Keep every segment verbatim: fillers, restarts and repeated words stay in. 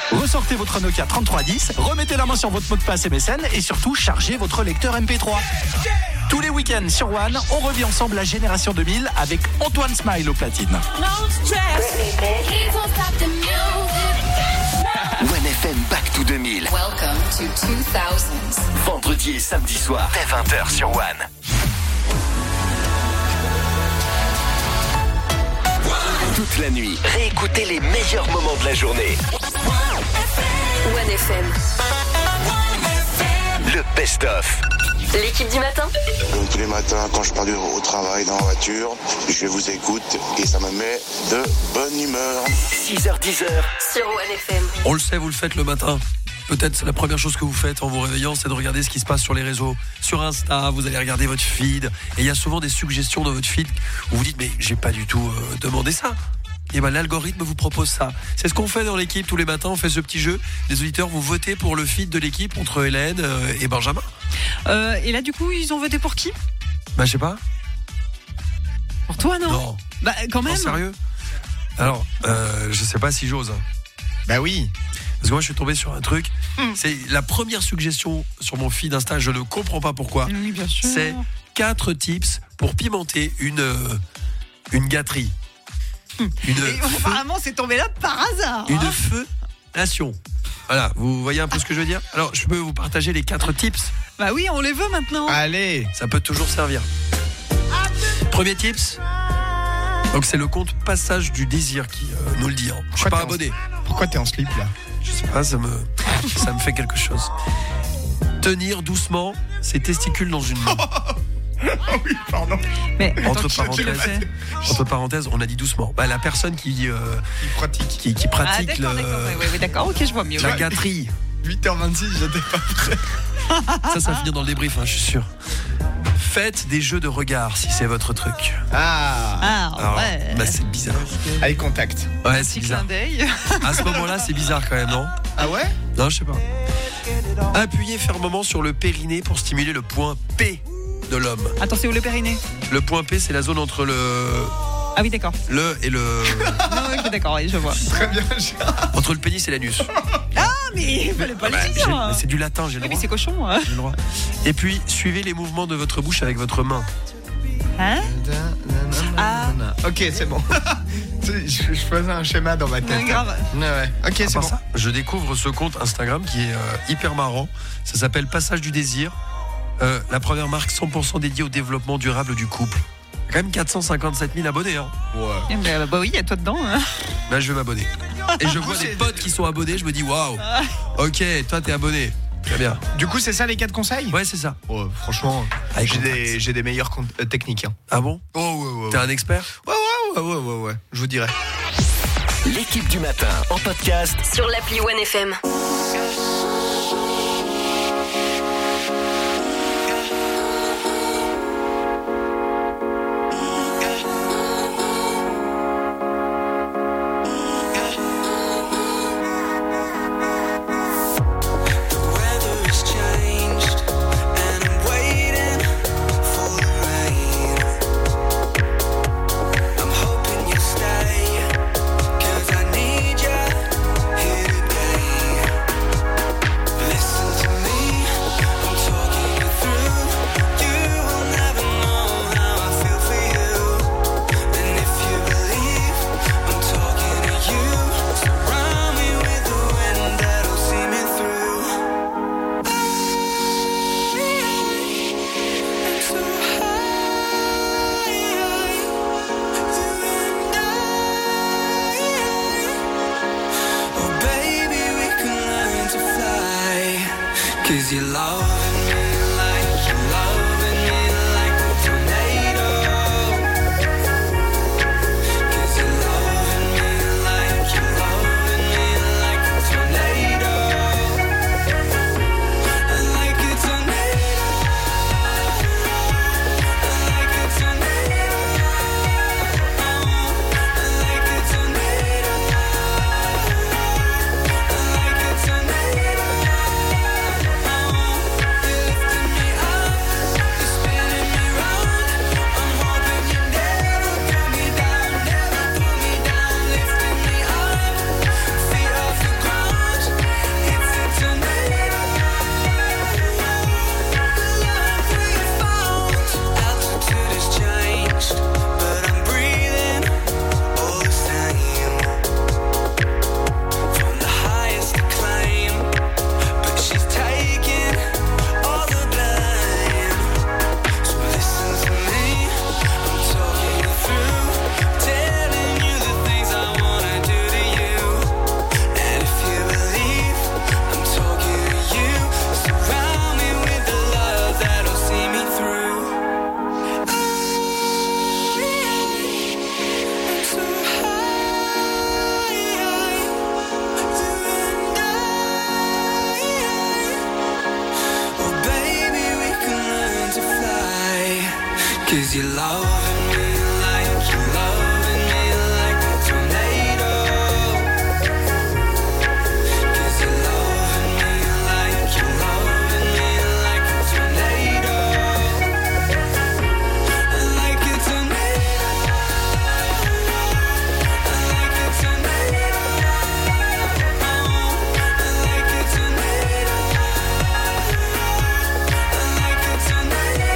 Ressortez votre Nokia trente-trois dix, remettez la main sur votre mot de passe M S N et surtout chargez votre lecteur M P trois. Tous les week-ends sur One, on revit ensemble la génération deux mille avec Antoine Smile au platine. One F M Back to deux mille. Welcome to two thousands. Vendredi et samedi soir, dès vingt heures sur One. Toute la nuit, réécoutez les meilleurs moments de la journée. One F M. Le best-of. L'équipe du matin. Donc, tous les matins, quand je pars du- au travail dans la voiture, je vous écoute et ça me met de bonne humeur. six heures dix heures. Sur One F M. On le sait, vous le faites le matin. Peut-être c'est la première chose que vous faites en vous réveillant, c'est de regarder ce qui se passe sur les réseaux. Sur Insta, vous allez regarder votre feed. Et il y a souvent des suggestions dans votre feed où vous dites mais j'ai pas du tout euh, demandé ça. Et ben l'algorithme vous propose ça. C'est ce qu'on fait dans l'équipe tous les matins. On fait ce petit jeu. Les auditeurs, vous votez pour le feed de l'équipe entre Hélène euh, et Benjamin. Euh, et là, du coup, ils ont voté pour qui? Bah je sais pas. Pour toi, non? Non. Bah, quand même. Non, sérieux. Alors, euh, je sais pas si j'ose. Bah oui. Parce que moi, je suis tombé sur un truc. C'est la première suggestion sur mon feed Insta. Je ne comprends pas pourquoi. Oui, bien sûr. C'est quatre tips pour pimenter une euh, une gâterie. Une Et feu- apparemment, c'est tombé là par hasard. une hein. feulation. Voilà, vous voyez un peu ce que je veux dire. Alors, je peux vous partager les quatre tips. Bah oui, on les veut maintenant. Allez. Ça peut toujours servir. Premier tips. Donc c'est le compte Passage du Désir qui euh, nous le dit. hein. Je suis Pourquoi pas t'es en- abonné. Pourquoi t'es en slip là? Je sais pas, ça me ça me fait quelque chose. Tenir doucement ses testicules dans une main. Oui, pardon. Mais attends, Entre qui- qui le parenthèses, fait entre parenthèses, on a dit doucement. Bah, la personne qui euh, Il pratique. qui, qui Ah, pratique d'accord, le- d'accord. Ouais, ouais, ouais, d'accord, ok, je vois mieux. la gâterie. huit heures vingt-six, j'étais pas prêt. Ça, ça va finir dans le débrief, hein, je suis sûr. Faites des jeux de regard si c'est votre truc. Ah. Ah, Alors, ouais. bah, c'est bizarre. Eye contact. Ouais, c'est Petit bizarre. clin d'œil. À ce moment-là, c'est bizarre quand même, non? Ah ouais? Non, je sais pas. Appuyez fermement sur le périnée pour stimuler le point P de l'homme. Attends, c'est où le périnée? Le point P, c'est la zone entre le Ah oui, d'accord. le et le Ah, ok, d'accord, oui, je vois. Très bien. j'ai- entre le pénis et l'anus. Ah, mais il fallait pas Bah, le j'ai- dire. mais c'est du latin, j'ai le Oui, mais droit. c'est cochon. Hein. J'ai le droit. Et puis suivez les mouvements de votre bouche avec votre main. Hein? Ah. Ok, c'est bon. Tu sais, je, je faisais un schéma dans ma tête. Ouais, grave. Ouais, ouais. Ok, À c'est part bon. ça, je découvre ce compte Instagram qui est euh, hyper marrant. Ça s'appelle Passage du Désir. Euh, la première marque cent pour cent dédiée au développement durable du couple. Il y a quand même quatre cent cinquante-sept mille abonnés. Hein. Ouais. Eh ben, bah oui, il y a toi dedans. Hein. Là, je vais m'abonner. Et je vois des potes qui sont abonnés. Je me dis waouh. Ok, toi t'es abonné. Très bien. Du coup, c'est ça les quatre conseils? Ouais, c'est ça. Ouais, franchement, Avec j'ai contact. des, j'ai des meilleures con- euh, techniques. Hein. Ah bon? Oh, ouais, ouais. T'es un expert? Ouais, ouais, ouais, ouais, ouais, ouais. Je vous dirai. L'équipe du matin en podcast. Sur l'appli One F M. Cause you loving me like you loving me like a tornado. Cause you loving me like you loving me like a tornado. Like a tornado. Like a tornado. Like a tornado. Like a tornado. 'Cause you're loving me like you're loving me like a tornado. 'Cause you're loving me like you're loving me like a tornado. Like a tornado. Like a tornado. Like a tornado. Like a tornado.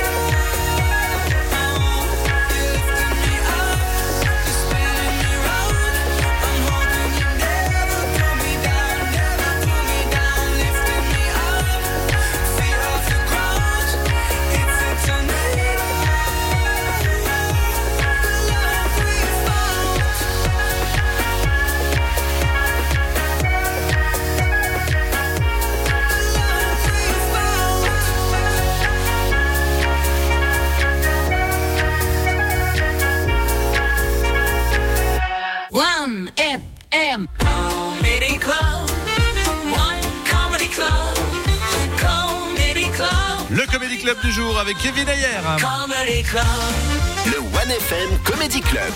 One F M Comedy Club. One Comedy Club. Comedy Club. Le Comedy Club du jour avec Kevin Ayer. Comedy Club. Le One F M Comedy Club.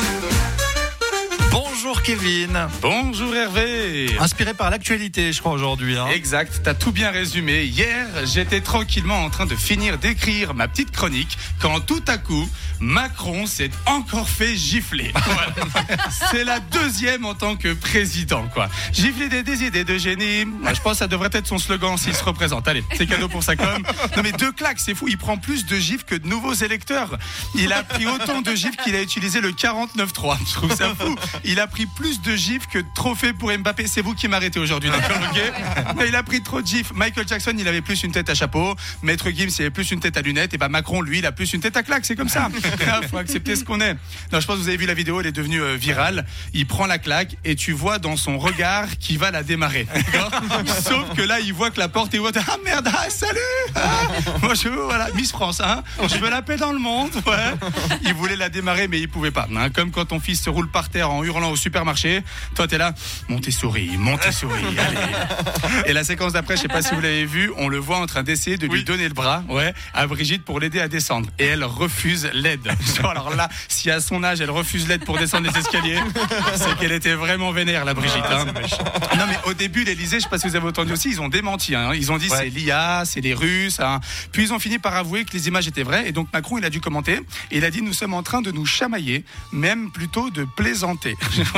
Bonjour Kevin. Bonjour Hervé. Inspiré par l'actualité, je crois, aujourd'hui. Hein. Exact, t'as tout bien résumé. Hier, j'étais tranquillement en train de finir d'écrire ma petite chronique quand tout à coup, Macron s'est encore fait gifler. Voilà. C'est la deuxième en tant que président, quoi. Gifler des, des idées de génie. Moi, je pense que ça devrait être son slogan s'il se représente. Allez, c'est cadeau pour sa com. Non mais deux claques, c'est fou. Il prend plus de gifs que de nouveaux électeurs. Il a pris autant de gifs qu'il a utilisé le quarante-neuf trois. Je trouve ça fou. Il a pris plus de gifs que de trophées pour Mbappé. C'est vous qui m'arrêtez aujourd'hui, d'accord, ok? Mais il a pris trop de gifs. Michael Jackson, il avait plus une tête à chapeau. Maître Gims, il avait plus une tête à lunettes. Et bah Macron, lui, il a plus une tête à claque. C'est comme ça. Il faut accepter ce qu'on est. Non, je pense que vous avez vu la vidéo, elle est devenue euh, virale. Il prend la claque et tu vois dans son regard qu'il va la démarrer. D'accord. Sauf que là, il voit que la porte est ouverte. Ah merde, ah, salut. Ah, bonjour, voilà, Miss France. Hein. Je veux la paix dans le monde. Ouais. Il voulait la démarrer, mais il pouvait pas. Hein. Comme quand ton fils se roule par terre en hurlant au supermarché. Toi, t'es là. Montessori, Montessori. Allez. Et la séquence d'après, je sais pas si vous l'avez vu, on le voit en train d'essayer de lui oui. donner le bras, ouais, à Brigitte pour l'aider à descendre. Et elle refuse l'aide. Alors là, si à son âge, elle refuse l'aide pour descendre les escaliers, c'est qu'elle était vraiment vénère, la Brigitte. Hein. Non, mais au début, l'Élysée, je sais pas si vous avez entendu aussi, ils ont démenti. Hein. Ils ont dit ouais. c'est l'I A, c'est les Russes. Hein. Puis ils ont fini par avouer que les images étaient vraies. Et donc Macron, il a dû commenter. Et il a dit nous sommes en train de nous chamailler, même plutôt de plaisanter.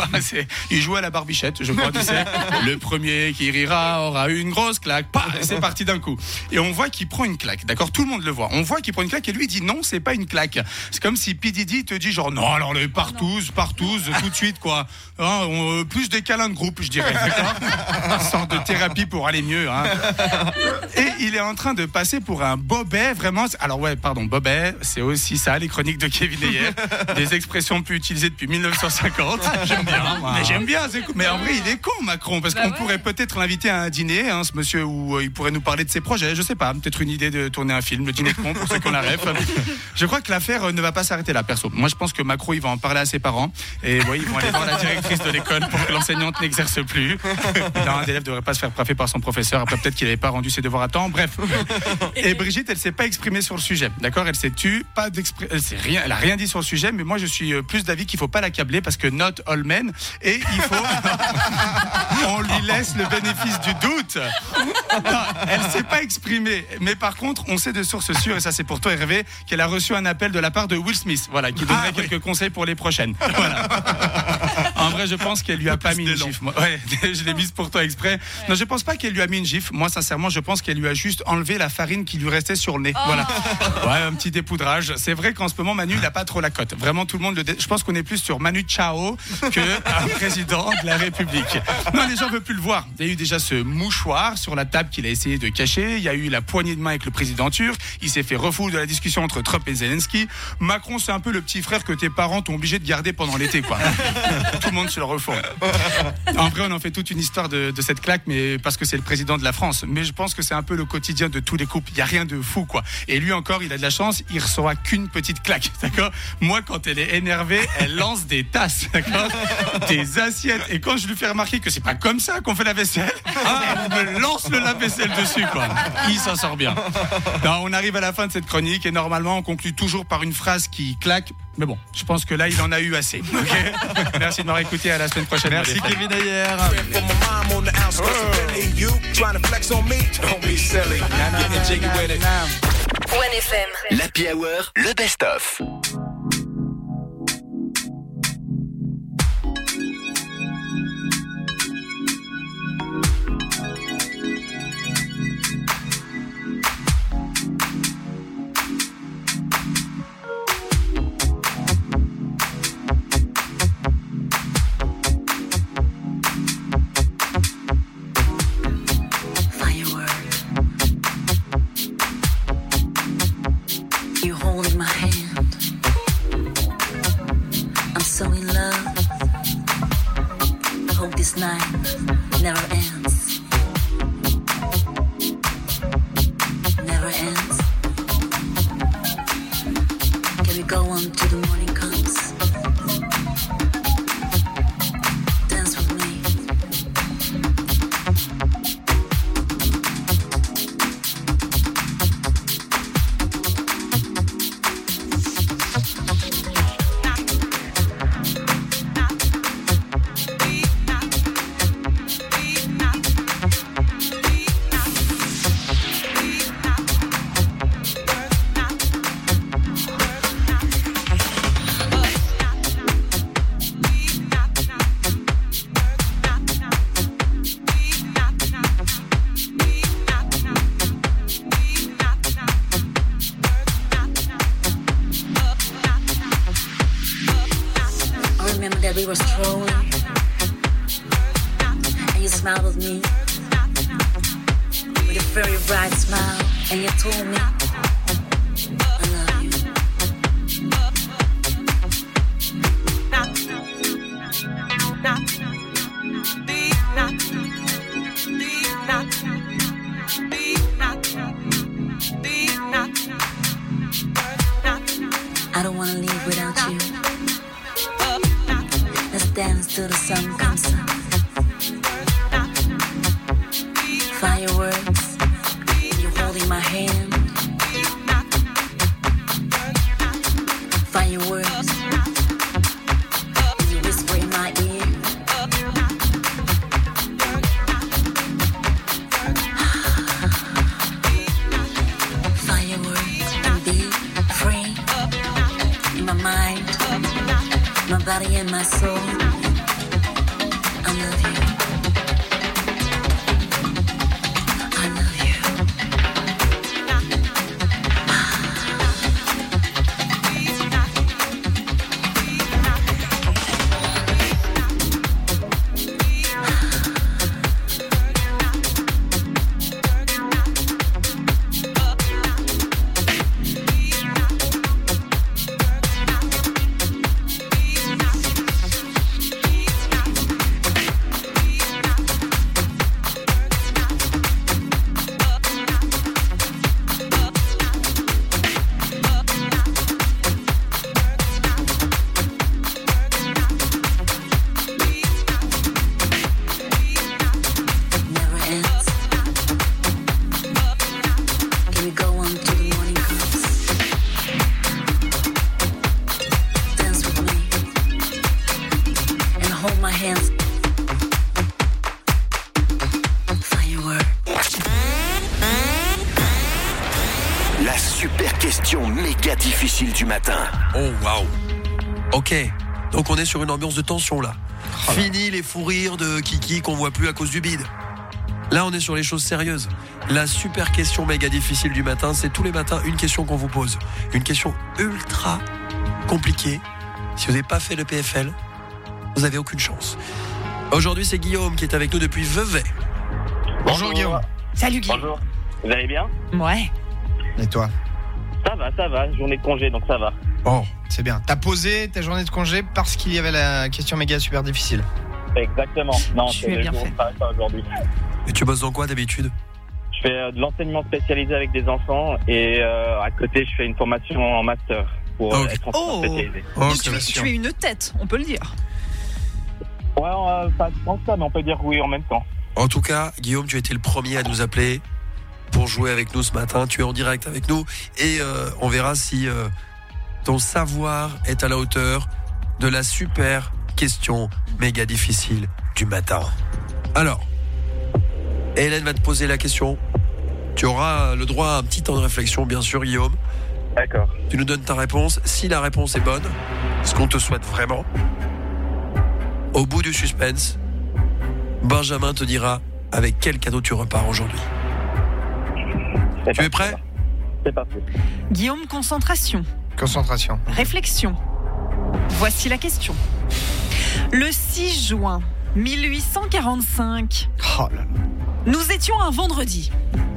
Il joue à la barbichette, je crois. Tu sais, le premier qui rira aura une grosse claque. Pah, c'est parti d'un coup. Et on voit qu'il prend une claque. D'accord, tout le monde le voit. On voit qu'il prend une claque et lui il dit non, c'est pas une claque. C'est comme si P. Diddy te dit genre non alors les partous, partous tout de suite quoi. Hein, on, euh, plus des câlins de groupe je dirais. D'accord. Une sorte de thérapie pour aller mieux. Hein. Et il est en train de passer pour un bobet vraiment. Alors ouais pardon bobet c'est aussi ça les chroniques de Kevin Ayer. Des expressions plus utilisées depuis dix-neuf cent cinquante. J'aime bien. Mais j'aime bien. C'est cool. Mais en vrai il est con Macron parce bah qu'on ouais. pourrait peut-être l'inviter à un dîner hein, ce monsieur où euh, il pourrait nous parler de ses projets. Je sais pas peut-être une idée de tourner un film le dîner de con pour ceux qui ont la ref. Je crois que l'affaire euh, ne va pas s'arrêter là perso. Moi je pense que Macron il va en parler à ses parents et ouais, ils vont aller voir la directrice de l'école pour que l'enseignante n'exerce plus. Non, un élève ne devrait pas se faire frapper par son professeur après peut-être qu'il n'avait pas rendu ses devoirs à temps. Bref. Et Brigitte elle s'est pas exprimée sur le sujet. D'accord, elle s'est tue, pas d'expr... elle s'est rien, elle a rien dit sur le sujet mais moi je suis plus d'avis qu'il faut pas l'accabler parce que not all men et il faut on lui laisse le bénéfice du doute. Non, elle s'est pas exprimée mais par contre on sait de sources sûres et ça c'est pour toi Hervé qu'elle a reçu un appel de la part de Will Smith voilà qui donnerait ah, quelques oui. conseils pour les prochaines. Voilà. En vrai je pense qu'elle lui a pas mis une gifle. Moi. Ouais, je l'ai mise pour toi exprès. Ouais. Non je pense pas qu'elle lui a mis une gifle. Moi sincèrement je pense qu'elle lui a juste enlevé la farine qui lui restait sur le nez. Oh. Voilà. Ouais un petit dépoudrage. C'est vrai qu'en ce moment Manu il a pas trop la cote. Vraiment tout le monde le dé... je pense qu'on est plus sur Manu Chao que un président de la République. Non les gens veulent plus le voir. Il y a eu déjà ce mouchoir sur la table qu'il a essayé de cacher. Il y a eu la poignée de main avec le président turc. Il s'est fait refouler de la discussion entre Trump et Zelensky. Macron c'est un peu le petit frère que tes parents t'ont obligé de garder pendant l'été quoi. Tout le monde monde sur le refond. En vrai, on en fait toute une histoire de, de cette claque, mais parce que c'est le président de la France. Mais je pense que c'est un peu le quotidien de tous les couples. Il y a rien de fou, quoi. Et lui encore, il a de la chance, il reçoit qu'une petite claque, d'accord. Moi, quand elle est énervée, elle lance des tasses, d'accord, des assiettes. Et quand je lui fais remarquer que c'est pas comme ça qu'on fait la vaisselle, elle me lance le lave-vaisselle dessus, quoi. Il s'en sort bien. Non, on arrive à la fin de cette chronique et normalement, on conclut toujours par une phrase qui claque. Mais bon, je pense que là, il en a eu assez. Okay. Merci de m'avoir écouté. À la semaine prochaine. Merci Kevin Ayer. One F M. L'Happy Hour, le best-of. We were strolling, and you smiled with me with a very bright smile, and you told me I love you. I don't wanna leave without you. Let's dance till the sun comes up. Fireworks, you're holding my hand. Fireworks, you whisper in my ear. Fireworks, and be free in my mind, my body and my soul. I love you. I love you. La super question méga difficile du matin. Oh waouh. Ok, donc on est sur une ambiance de tension là. Fini les fous rires de Kiki qu'on voit plus à cause du bide. Là on est sur les choses sérieuses. La super question méga difficile du matin, c'est tous les matins une question qu'on vous pose. Une question ultra compliquée. Si vous n'avez pas fait le P F L, vous n'avez aucune chance. Aujourd'hui c'est Guillaume qui est avec nous depuis Vevey. Bonjour Guillaume. Salut Guillaume. Bonjour. Vous allez bien? Ouais. Et toi? Ça va, ça va. Journée de congé, donc ça va. Oh. C'est bien. T'as posé ta journée de congé parce qu'il y avait la question méga super difficile. Exactement. Non, Tu c'est es le bien jour fait. où je travaille pas aujourd'hui. Et tu bosses dans quoi d'habitude? Je fais euh, de l'enseignement spécialisé avec des enfants et euh, à côté, je fais une formation en master pour Ah, euh, ok. être enseignant Oh. spécialisé. Oh, Donc, c'est tu, la es- sûr. tu es une tête, on peut le dire. Ouais, euh, pas tant que ça, mais on peut dire oui en même temps. En tout cas, Guillaume, tu as été le premier à nous appeler pour jouer avec nous ce matin. Tu es en direct avec nous et euh, on verra si euh, ton savoir est à la hauteur de la super question méga difficile du matin. Alors, Hélène va te poser la question. Tu auras le droit à un petit temps de réflexion, bien sûr, Guillaume. D'accord. Tu nous donnes ta réponse. Si la réponse est bonne, ce qu'on te souhaite vraiment, au bout du suspense, Benjamin te dira avec quel cadeau tu repars aujourd'hui. C'est Tu es parti. prêt? C'est parti. Guillaume, concentration, Concentration. réflexion. Voici la question. Le six juin mille huit cent quarante-cinq, Oh là là. nous étions un vendredi.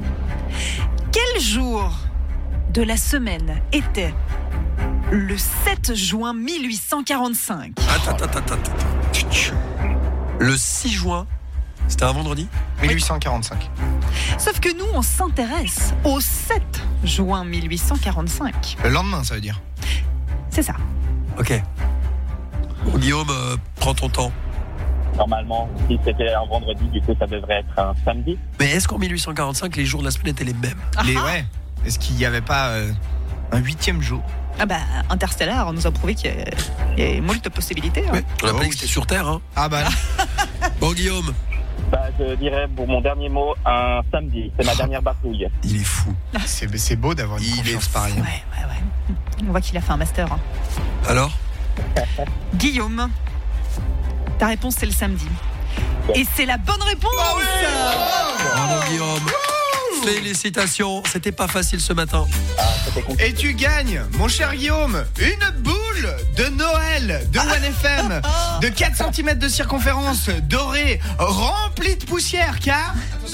Quel jour de la semaine était le sept juin mille huit cent quarante-cinq? Attends, attends, attends, attends. Le six juin, c'était un vendredi? mille huit cent quarante-cinq. Sauf que nous, on s'intéresse au sept juin mille huit cent quarante-cinq. Le lendemain, ça veut dire. C'est ça. Ok. Bon, Guillaume, euh, prends ton temps. Normalement, si c'était un vendredi, du coup, ça devrait être un samedi. Mais est-ce qu'en mille huit cent quarante-cinq, les jours de la semaine étaient les mêmes? Les, ouais. Est-ce qu'il n'y avait pas euh, un huitième jour? Ah bah, Interstellar nous a prouvé qu'il y a, il y a moult de possibilités. hein. Ouais. On a Ah appris oui. que c'était sur Terre, hein. Ah bah, Bon, Guillaume, Bah, je dirais pour mon dernier mot, un samedi. C'est ma dernière barbouille. il est fou. c'est, c'est beau d'avoir une Il confiance est pareille. Ouais, ouais, ouais. On voit qu'il a fait un master. hein. Alors? Guillaume, ta réponse c'est le samedi. Et c'est la bonne réponse. Bravo, Guillaume. Félicitations. C'était pas facile ce matin. Et tu gagnes, mon cher Guillaume, une boule de Noël de One F M de quatre centimètres de circonférence, dorée, remplie de poussière, car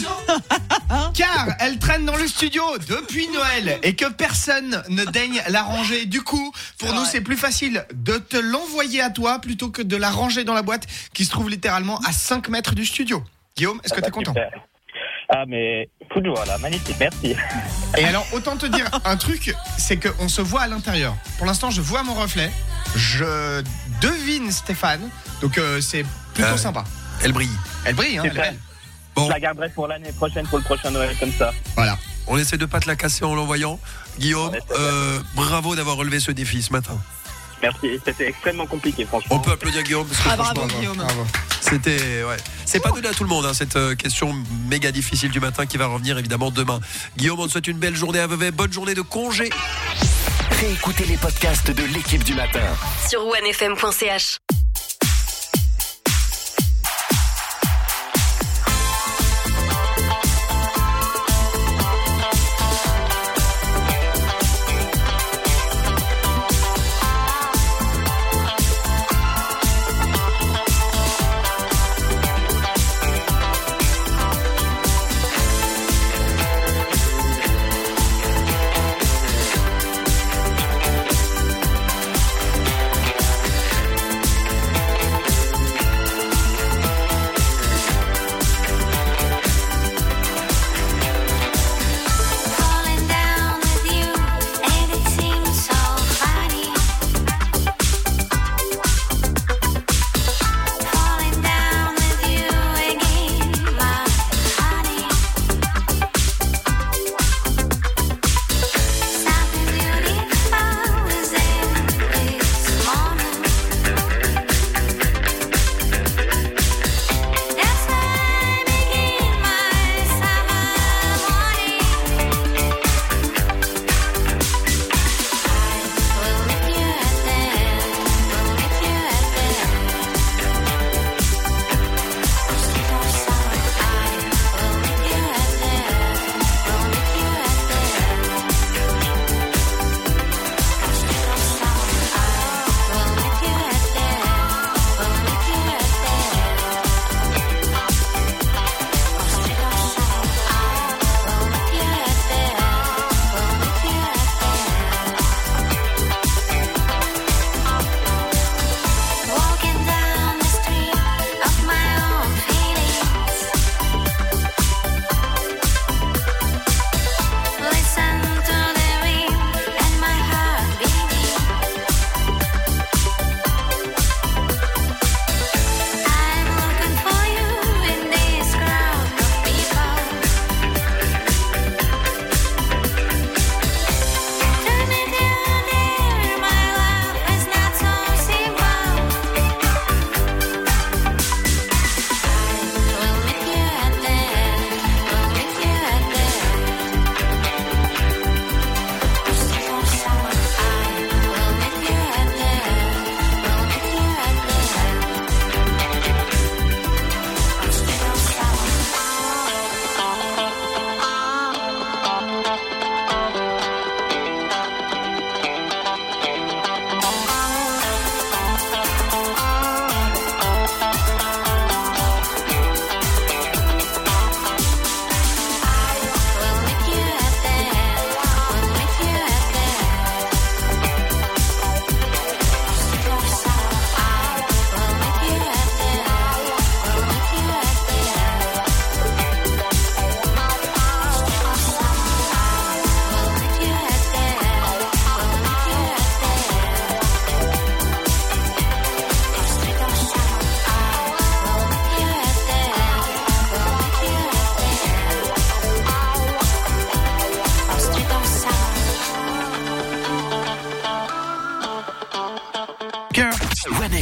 car elle traîne dans le studio depuis Noël et que personne ne daigne la ranger. Du coup, pour nous, c'est plus facile de te l'envoyer à toi plutôt que de la ranger dans la boîte qui se trouve littéralement à cinq mètres du studio. Guillaume, est-ce que t'es content? Super. Ah, mais coup de joie là, magnifique, merci. Et alors, autant te dire un truc, c'est qu'on se voit à l'intérieur. Pour l'instant, je vois mon reflet, je devine Stéphane, donc euh, c'est plutôt Euh, sympa. Elle brille. Elle brille, hein, elle est Super. belle. Bon, Je la garderai pour l'année prochaine, pour le prochain Noël, comme ça. Voilà. on essaie de pas te la casser en l'envoyant. Guillaume, Ouais, c'est euh, bravo d'avoir relevé ce défi ce matin. Merci, c'était extrêmement compliqué, franchement. On peut applaudir Guillaume parce que Ah, bravo, franchement, Guillaume. Bravo. c'était ouais. C'est pas donné à tout le monde hein, cette euh, question méga difficile du matin qui va revenir évidemment demain. Guillaume, on te souhaite une belle journée à Vevey, bonne journée de congé. Réécoutez les podcasts de l'équipe du matin. Sur onefm point c h.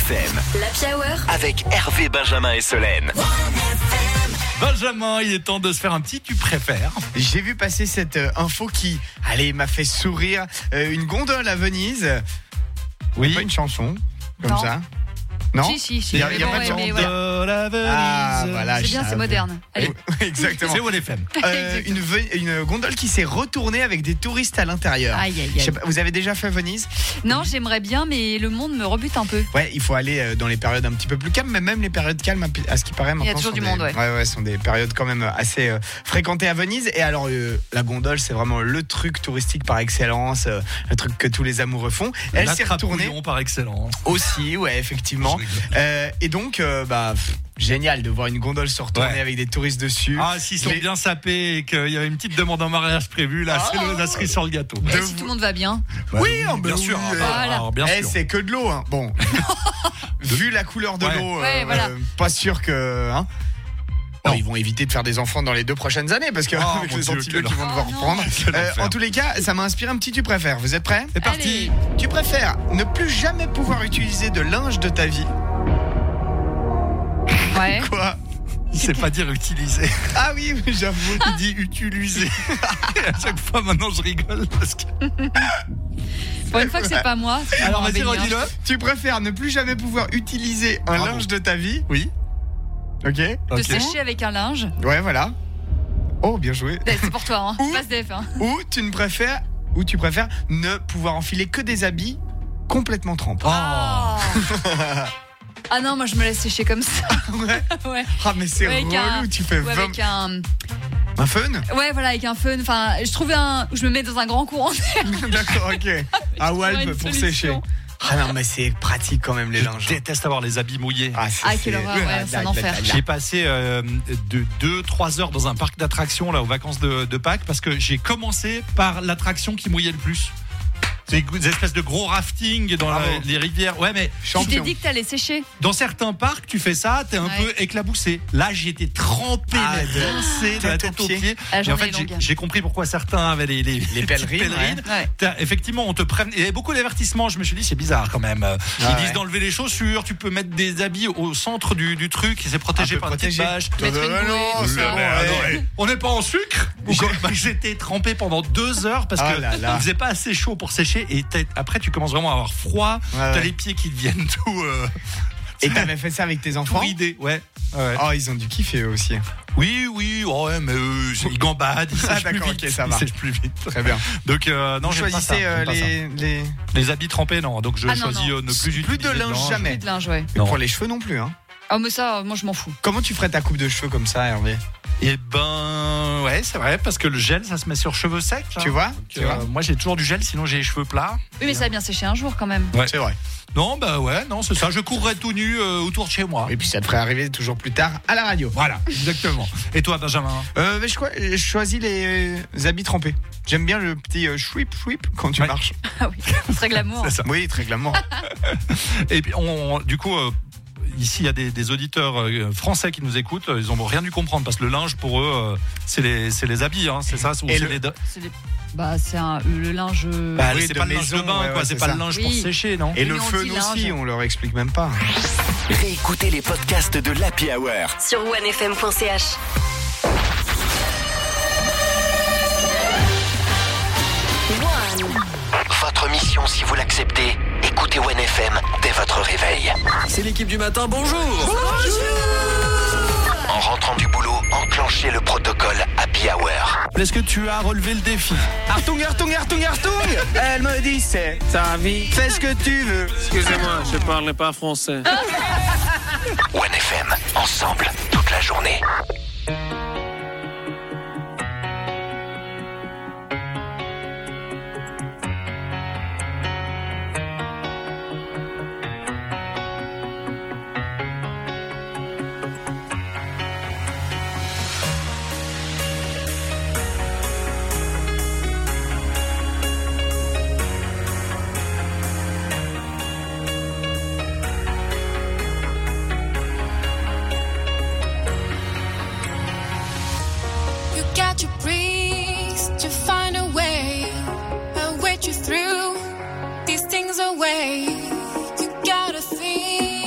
F M. L'Happy Hour Avec Hervé, Benjamin et Solène. Benjamin, il est temps de se faire un petit tu préfères. J'ai vu passer cette euh, info qui, allez, m'a fait sourire. Euh, une gondole à Venise. Oui. Pas une chanson comme Non. ça. Non. Si, si, si. Il y a, mais il y a bon, pas de ouais, chanson. mais voilà. De la Venise. Ah, voilà. C'est bien, je c'est savais. moderne. Allez. Exactement. C'est One F M. Euh, une, ve- une gondole qui s'est retournée avec des touristes à l'intérieur. Aïe, aïe, Je sais aïe. pas, vous avez déjà fait Venise? Non, j'aimerais bien, mais le monde me rebute un peu. Ouais, il faut aller euh, dans les périodes un petit peu plus calmes, mais même les périodes calmes, à ce qui paraît maintenant. toujours sont du des- monde, ouais. Ouais, ouais, sont des périodes quand même assez euh, fréquentées à Venise. Et alors, euh, la gondole, c'est vraiment le truc touristique par excellence, euh, le truc que tous les amoureux font. Elle s'est retournée L'attrape-bouillon par excellence. aussi, ouais, effectivement. Je rigole. Euh, et donc, euh, bah, pff, génial de voir une gondole se retourner Ouais. avec des touristes dessus. Ah, s'ils sont Les- bien sapés et qu'il y avait une petite demande en mariage prévue, là, c'est le- la cerise sur le gâteau. Et si tout le monde va bien. Oui, Ah, oh, bien bah sûr. oui, ah, euh, bah, Voilà. alors, bien Eh, sûr. c'est que de l'eau, hein. Bon. Vu la couleur de Ouais. l'eau, Ouais, voilà. pas sûr que. Hein. Bon, ils vont éviter de faire des enfants dans les deux prochaines années parce que Oh, avec mon les Dieu, antibiotiques quel qu'ils vont devoir Oh, non. reprendre. Quel Euh, enfer. en tous les cas, ça m'a inspiré un petit tu préfères. Vous êtes prêts? C'est parti. Allez. Tu préfères ne plus jamais pouvoir utiliser de linge de ta vie? Ouais. Quoi? Il sait pas dire utiliser. Ah oui, j'avoue. Il dit utiliser. Et à chaque fois, maintenant, je rigole parce que. Pour une fois que c'est pas moi. c'est Alors, moi, vas-y, Béni, hein. redis-le. Tu préfères ne plus jamais pouvoir utiliser un Bravo. linge de ta vie? Oui. Ok. Te Ok. sécher avec un linge. Ouais, voilà. Oh, bien joué. Eh, C'est pour toi, hein. Ouh. Pas Steph, hein. Ou tu ne préfères, ou tu préfères ne pouvoir enfiler que des habits complètement trempés. Ah. Ah non, moi je me laisse sécher comme ça. Ouais. Ouais. Ah mais c'est Avec relou, un- tu fais Ou vingt- avec un. un fun. Ouais, voilà, avec un fun. Enfin, je trouve un. Où je me mets dans un grand courant d'air. D'accord, ok. À Walp une pour solution. sécher. Ah non, mais c'est pratique quand même les Je linges. déteste avoir les habits mouillés. Ah, c'est- Ah, quelle c'est- horreur, ouais, c'est un enfer. J'ai passé euh, de deux trois heures dans un parc d'attractions là aux vacances de, de Pâques parce que j'ai commencé par l'attraction qui mouillait le plus. C'est des espèces de gros rafting dans la- Bravo. les rivières. Ouais, mais Tu t'es Champion. dit que t'allais sécher. dans certains parcs, tu fais ça, t'es un Ouais. peu éclabousé. Là, j'étais trempé, Ah, mais de- rincé de la tête tête aux aux pieds. pieds. Ah, Et j'en en ai fait, j'ai longue. j'ai compris pourquoi certains avaient les, les, les pèlerines, petites pèlerines. Ouais. T'as- Effectivement, on te prenne. Il y avait beaucoup d'avertissements. Je me suis dit, c'est bizarre quand même. Ils Ah, disent ouais. d'enlever les chaussures. Tu peux mettre des habits au centre du, du truc. Et c'est protégé Un peu par une petite protégé. bâche. Mettre une Euh, bouée, non, tout c'est ça. bon, Mais ouais. attends, on n'est pas en sucre. Ou quoi Bah, j'étais trempé pendant deux heures parce Oh que là là. il faisait pas assez chaud pour sécher. Et t'es- après, tu commences vraiment à avoir froid. Ouais, T'as ouais. les pieds qui deviennent tout. Euh, Et t'avais fait ça avec tes tout enfants? ridés. Ouais. Ouais. Oh, ils ont dû kiffer eux aussi. Oui, oui, ouais, mais eux, ils gambadent, ils Ah, sèchent plus d'accord, vite. ok, ça ils va. sèchent plus vite. Très bien. Donc, euh, non, Vous j'aime pas ça, choisissez euh, j'aime pas les, les. ça. Les habits trempés, non. Donc, je Ah, non, choisis non. euh, ne plus utiliser Plus de linge jamais. Plus de linge, ouais. Et Non. pour les cheveux non plus, hein. Ah, mais ça, moi je m'en fous. Comment tu ferais ta coupe de cheveux comme ça, Hervé? Eh ben, ouais, c'est vrai, parce que le gel, ça se met sur cheveux secs. là. Tu vois, Donc, tu euh, vois moi, j'ai toujours du gel, sinon j'ai les cheveux plats. Oui, mais ça a bien séché un jour quand même. Ouais. C'est vrai. Non, bah ouais, non, c'est ça. Je courrais tout nu euh, autour de chez moi. Et puis ça te ferait arriver toujours plus tard à la radio. Voilà, exactement. Et toi, Benjamin? Euh, mais je, crois- je choisis les euh, habits trempés. J'aime bien le petit euh, chouip chouip quand tu Ouais. marches. Ah oui, très glamour. C'est ça. Oui, très glamour. Et puis, on, du coup, euh, ici, il y a des, des auditeurs euh, français qui nous écoutent. Ils n'ont rien dû comprendre parce que le linge, pour eux, euh, c'est les, c'est les habits, hein, c'est ça ou Et c'est le- les do- C'est des- Bah, c'est un- le linge. Bah, Oui, c'est de pas le linge de maison, bain, ouais, quoi. ouais, c'est c'est pas ça. le linge pour Oui. sécher, non? Et Mais le on feu dit aussi, linge. on leur explique même pas. Réécoutez les podcasts de l'Happy Hour. sur onefm point c h. Votre mission, si vous l'acceptez, écoutez One F M dès votre réveil. C'est l'équipe du matin, bonjour. En rentrant du boulot, enclenchez le protocole Happy Hour. Est-ce que tu as relevé le défi? Artung, Artung, Artung, Artung. Elle me dit c'est ta vie. Fais ce que tu veux. Excusez-moi, je parle pas français. One F M, ensemble, toute la journée. You got to breathe to find a way. I'll wait you through these things away. You gotta think.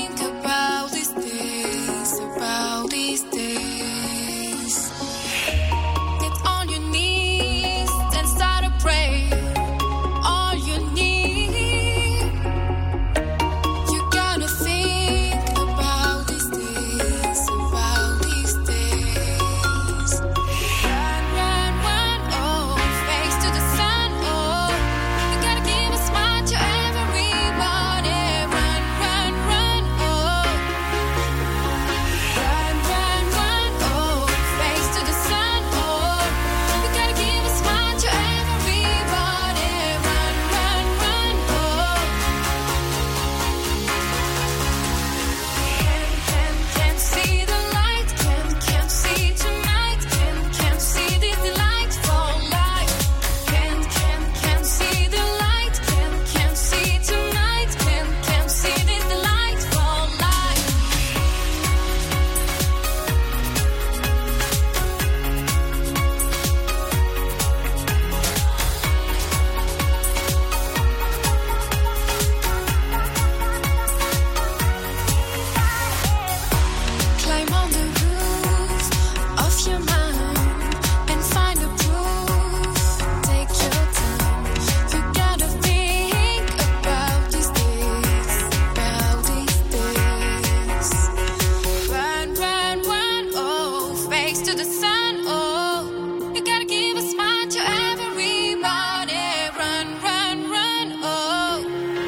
to the sun. Oh, you gotta give a smile to everybody. Run, run, run. Oh,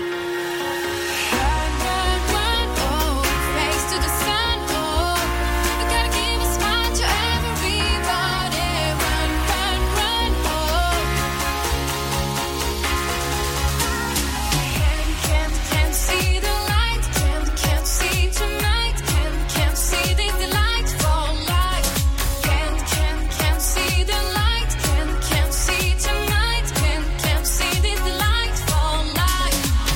run, run, run. Oh, face to the sun. Oh, you gotta give a smile to everybody. Run, run, run. Oh, can't, can't, can't see the light. Can't, can't see tonight. Can't, can't see this delightful light. Can't, can't, can't see the light. Can't, can't see tonight. Can't, can't see this delightful light.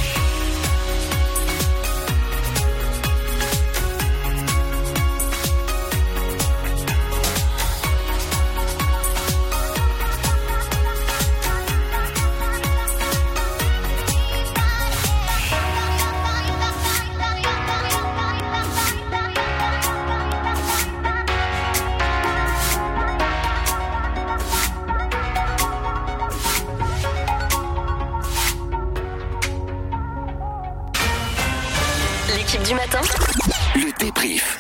L'équipe du matin. Le débrief.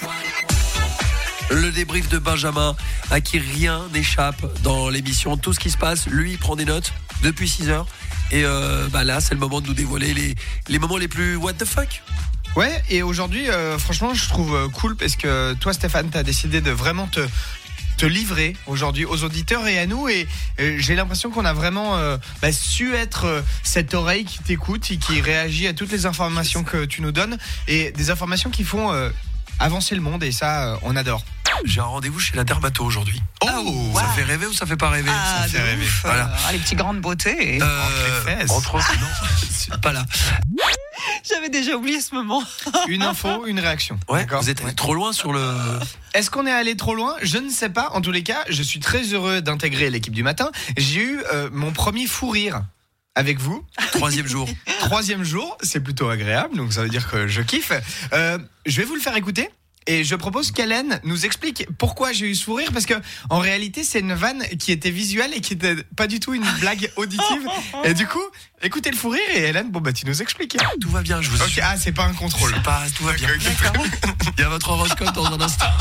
Le débrief de Benjamin, à qui rien n'échappe dans l'émission. Tout ce qui se passe, lui, il prend des notes depuis six heures. Et euh, bah là, c'est le moment de nous dévoiler les, les moments les plus what the fuck. Ouais, et aujourd'hui, euh, franchement, je trouve euh, cool parce que toi, Stéphane, t'as décidé de vraiment te, te livrer aujourd'hui aux auditeurs et à nous. Et euh, j'ai l'impression qu'on a vraiment euh, bah, su être euh, cette oreille qui t'écoute et qui réagit à toutes les informations que tu nous donnes. Et des informations qui font euh, avancer le monde. Et ça, euh, on adore. J'ai un rendez-vous chez la dermato aujourd'hui. Oh, ça fait rêver ou ça fait pas rêver? Ah, Ça fait de rêver. ouf. Voilà. Ah, les petits grains de beauté. Euh, Entre les fesses. entre autres, non, c'est pas là. J'avais déjà oublié ce moment. Une info, une réaction. Ouais, D'accord. vous êtes allé trop loin sur le. Est-ce qu'on est allé trop loin? Je ne sais pas. En tous les cas, je suis très heureux d'intégrer l'équipe du matin. J'ai eu euh, mon premier fou rire avec vous. Troisième jour. Troisième jour, c'est plutôt agréable, donc ça veut dire que je kiffe. Euh, je vais vous le faire écouter. Et je propose qu'Hélène nous explique pourquoi j'ai eu ce fou rire, parce que en réalité c'est une vanne qui était visuelle et qui était pas du tout une blague auditive. Et du coup, écoutez le fou rire et Hélène, bon bah tu nous expliques. Tout va bien, je vous Ok, ah c'est pas un contrôle. C'est pas, tout va bien. Il y a votre horoscope dans un instant.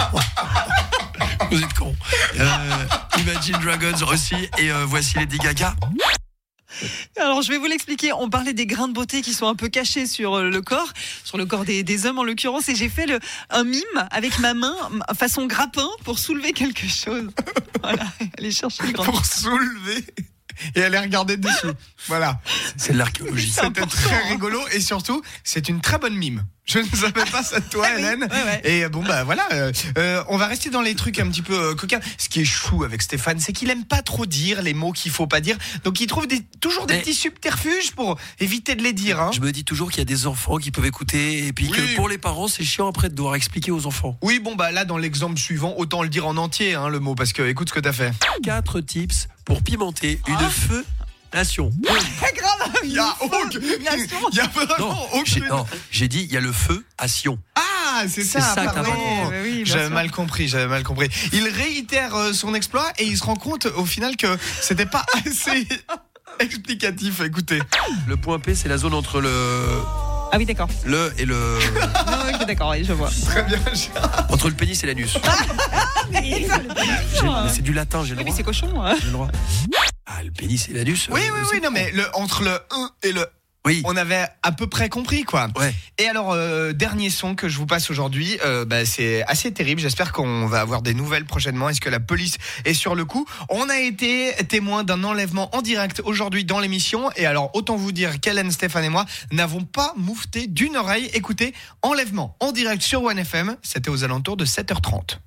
Vous êtes cons. Euh, Imagine Dragons aussi, et euh, voici Lady Gaga. Alors, je vais vous l'expliquer. On parlait des grains de beauté qui sont un peu cachés sur euh, le corps, sur le corps des, des hommes en l'occurrence, et j'ai fait le, un mime avec ma main, m- façon grappin, pour soulever quelque chose. Voilà, aller chercher le grain. Pour soulever. Et aller regarder dessus. Voilà. C'est de l'archéologie. C'était très rigolo et surtout, c'est une très bonne mime. Je ne savais pas ça de toi, Hélène. Ouais, ouais. Et bon, bah voilà. Euh, euh, on va rester dans les trucs un petit peu euh, coquins. Ce qui est chou avec Stéphane, c'est qu'il aime pas trop dire les mots qu'il faut pas dire. Donc il trouve des, toujours des Mais- petits subterfuges pour éviter de les dire. Hein. Je me dis toujours qu'il y a des enfants qui peuvent écouter, et puis Oui. que pour les parents, c'est chiant après de devoir expliquer aux enfants. Oui, bon, bah là, dans l'exemple suivant, autant le dire en entier, hein, le mot, parce que écoute ce que t'as fait. Quatre tips pour pimenter une feu nation. Très grave. Il y a aucun. Il y a vraiment Non, j'ai, aucune. non, j'ai dit il y a le feu à Sion. Ah, c'est ça, C'est ça que pardon. t'as Oui, oui, bien J'avais sûr. mal compris, j'avais mal compris. Il réitère euh, son exploit et il se rend compte au final que c'était pas assez explicatif. Écoutez. Le point P, c'est la zone entre le Ah oui, d'accord. le et le Ah, ok, d'accord, oui, je vois. Très bien. entre le pénis et l'anus. Mais J'ai- mais c'est du latin, j'ai le mais droit. c'est cochon. hein. J'ai le droit. Ah, le pénis et l'anus. Oui, euh, oui, c'est oui, non, mais le, entre le un et le Oui. on avait à peu près compris, quoi. Ouais. Et alors, euh, dernier son que je vous passe aujourd'hui, euh, bah, c'est assez terrible. J'espère qu'on va avoir des nouvelles prochainement. Est-ce que la police est sur le coup? On a été témoin d'un enlèvement en direct aujourd'hui dans l'émission. Et alors, autant vous dire qu'Hélène, Stéphane et moi n'avons pas moufté d'une oreille. Écoutez, enlèvement en direct sur One F M. C'était aux alentours de sept heures trente.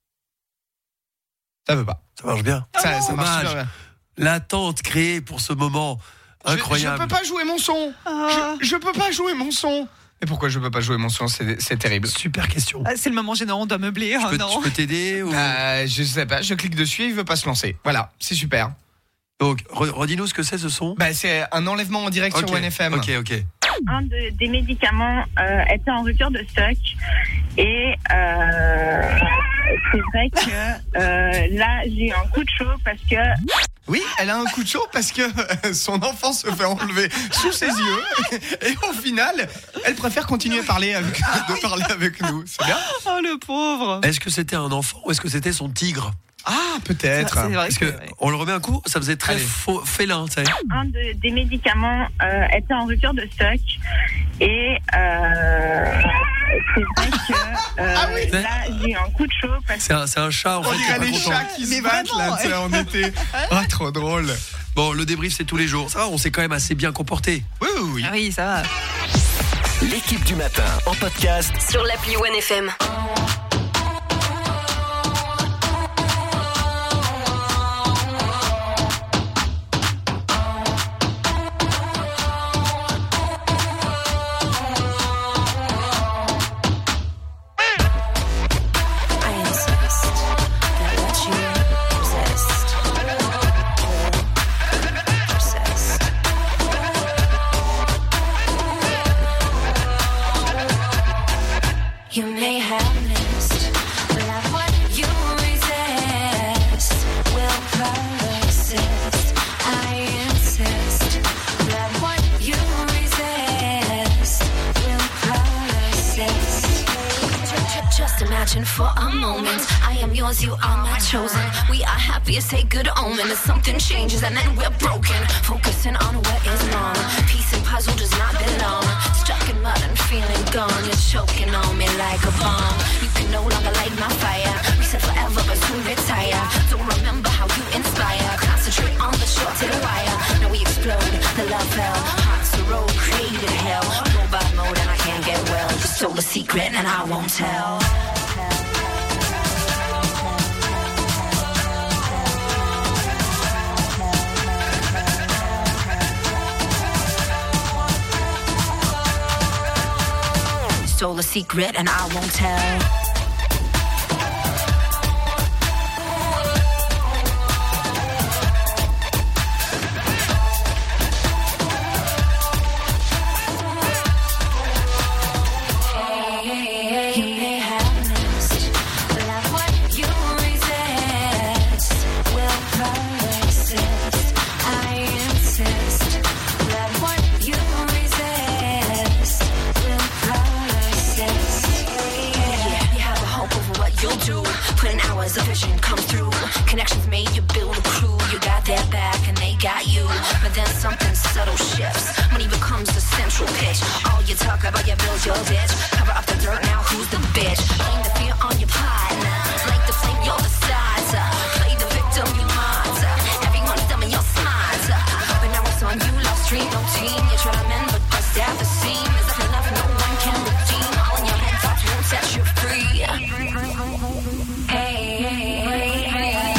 Ça veut pas. Ça marche bien. Ça, ça marche Dommage. super bien. L'attente créée pour ce moment Je- incroyable. Je, peux pas jouer mon son. Ah. Je, je peux pas jouer mon son. Mais pourquoi je peux pas jouer mon son? C'est c'est terrible. Super question. Ah, c'est le moment gênant, on doit meubler. Je ah, peux, non. je peux t'aider ou... Euh, je sais pas, je clique dessus et il veut pas se lancer. Voilà, c'est super. Donc, re- redis-nous ce que c'est ce son. Bah, c'est un enlèvement en direct Ok, sur One F M. Ok, ok. Un de- des médicaments euh, était en rupture de stock et euh, c'est vrai que euh, là j'ai eu un coup de chaud parce que Oui, elle a un coup de chaud parce que son enfant se fait enlever sous ses yeux et au final, elle préfère continuer à parler avec, de parler avec nous. C'est bien. Oh le pauvre. Est-ce que c'était un enfant ou est-ce que c'était son tigre? Ah, peut-être. C'est vrai Parce que- que on le remet un coup, ça faisait très Allez. faux, félin, tu sais. Un de- des médicaments euh, était en rupture de stock et euh, c'est vrai que euh, Ah oui. là j'ai eu un coup de chaud parce C'est un, c'est un chat en On fait. qui est dirait pas les content. chats qui Mais se battent vraiment, là, tu sais, en été. Ah, trop drôle. Bon, le débrief c'est tous les jours. Ça va, on s'est quand même assez bien comporté. Oui, oui, oui. Ah oui, ça va. L'équipe du matin en podcast. Sur l'appli One F M. I insist that what you resist will persist. You may have missed, but that what you resist will persist. I insist that what you resist will persist. Just imagine for a moment, I am yours, you are my chosen. We are happy, it's a good omen. As something changes and then we're broken. Focusing on what is wrong. Peace and puzzle does not belong. Stuck in mud and feeling gone. You're choking on me like a bomb. You can no longer light my fire. We said forever, but soon retire. Don't remember how you inspire. Concentrate on the shorted wire. Now we explode, the love fell. Hearts the road, created hell. Robot mode and I can't get well. Just stole a secret and I won't tell. Stole a secret and I won't tell. You may have missed, but that what you resist will persist. I insist that what you resist will persist. Yeah, you have a hope over what you'll do. Put in hours of vision come through. Connections made, you build a crew. You got their back and they got you. But then something subtle shifts. Money becomes the central pitch. All you talk about, you build your ditch. Cover up the dirt, now who's the bitch? Blame the fear on your partner. Like the flame, you're the starter. Play the victim, you martyr. Everyone's dumb and you're smarter. But now it's on you, lost dream, no team. You try to mend, but bust at the seam. Is that enough? No one can redeem. All in your head, thoughts won't set you free. Hey, hey, hey, hey.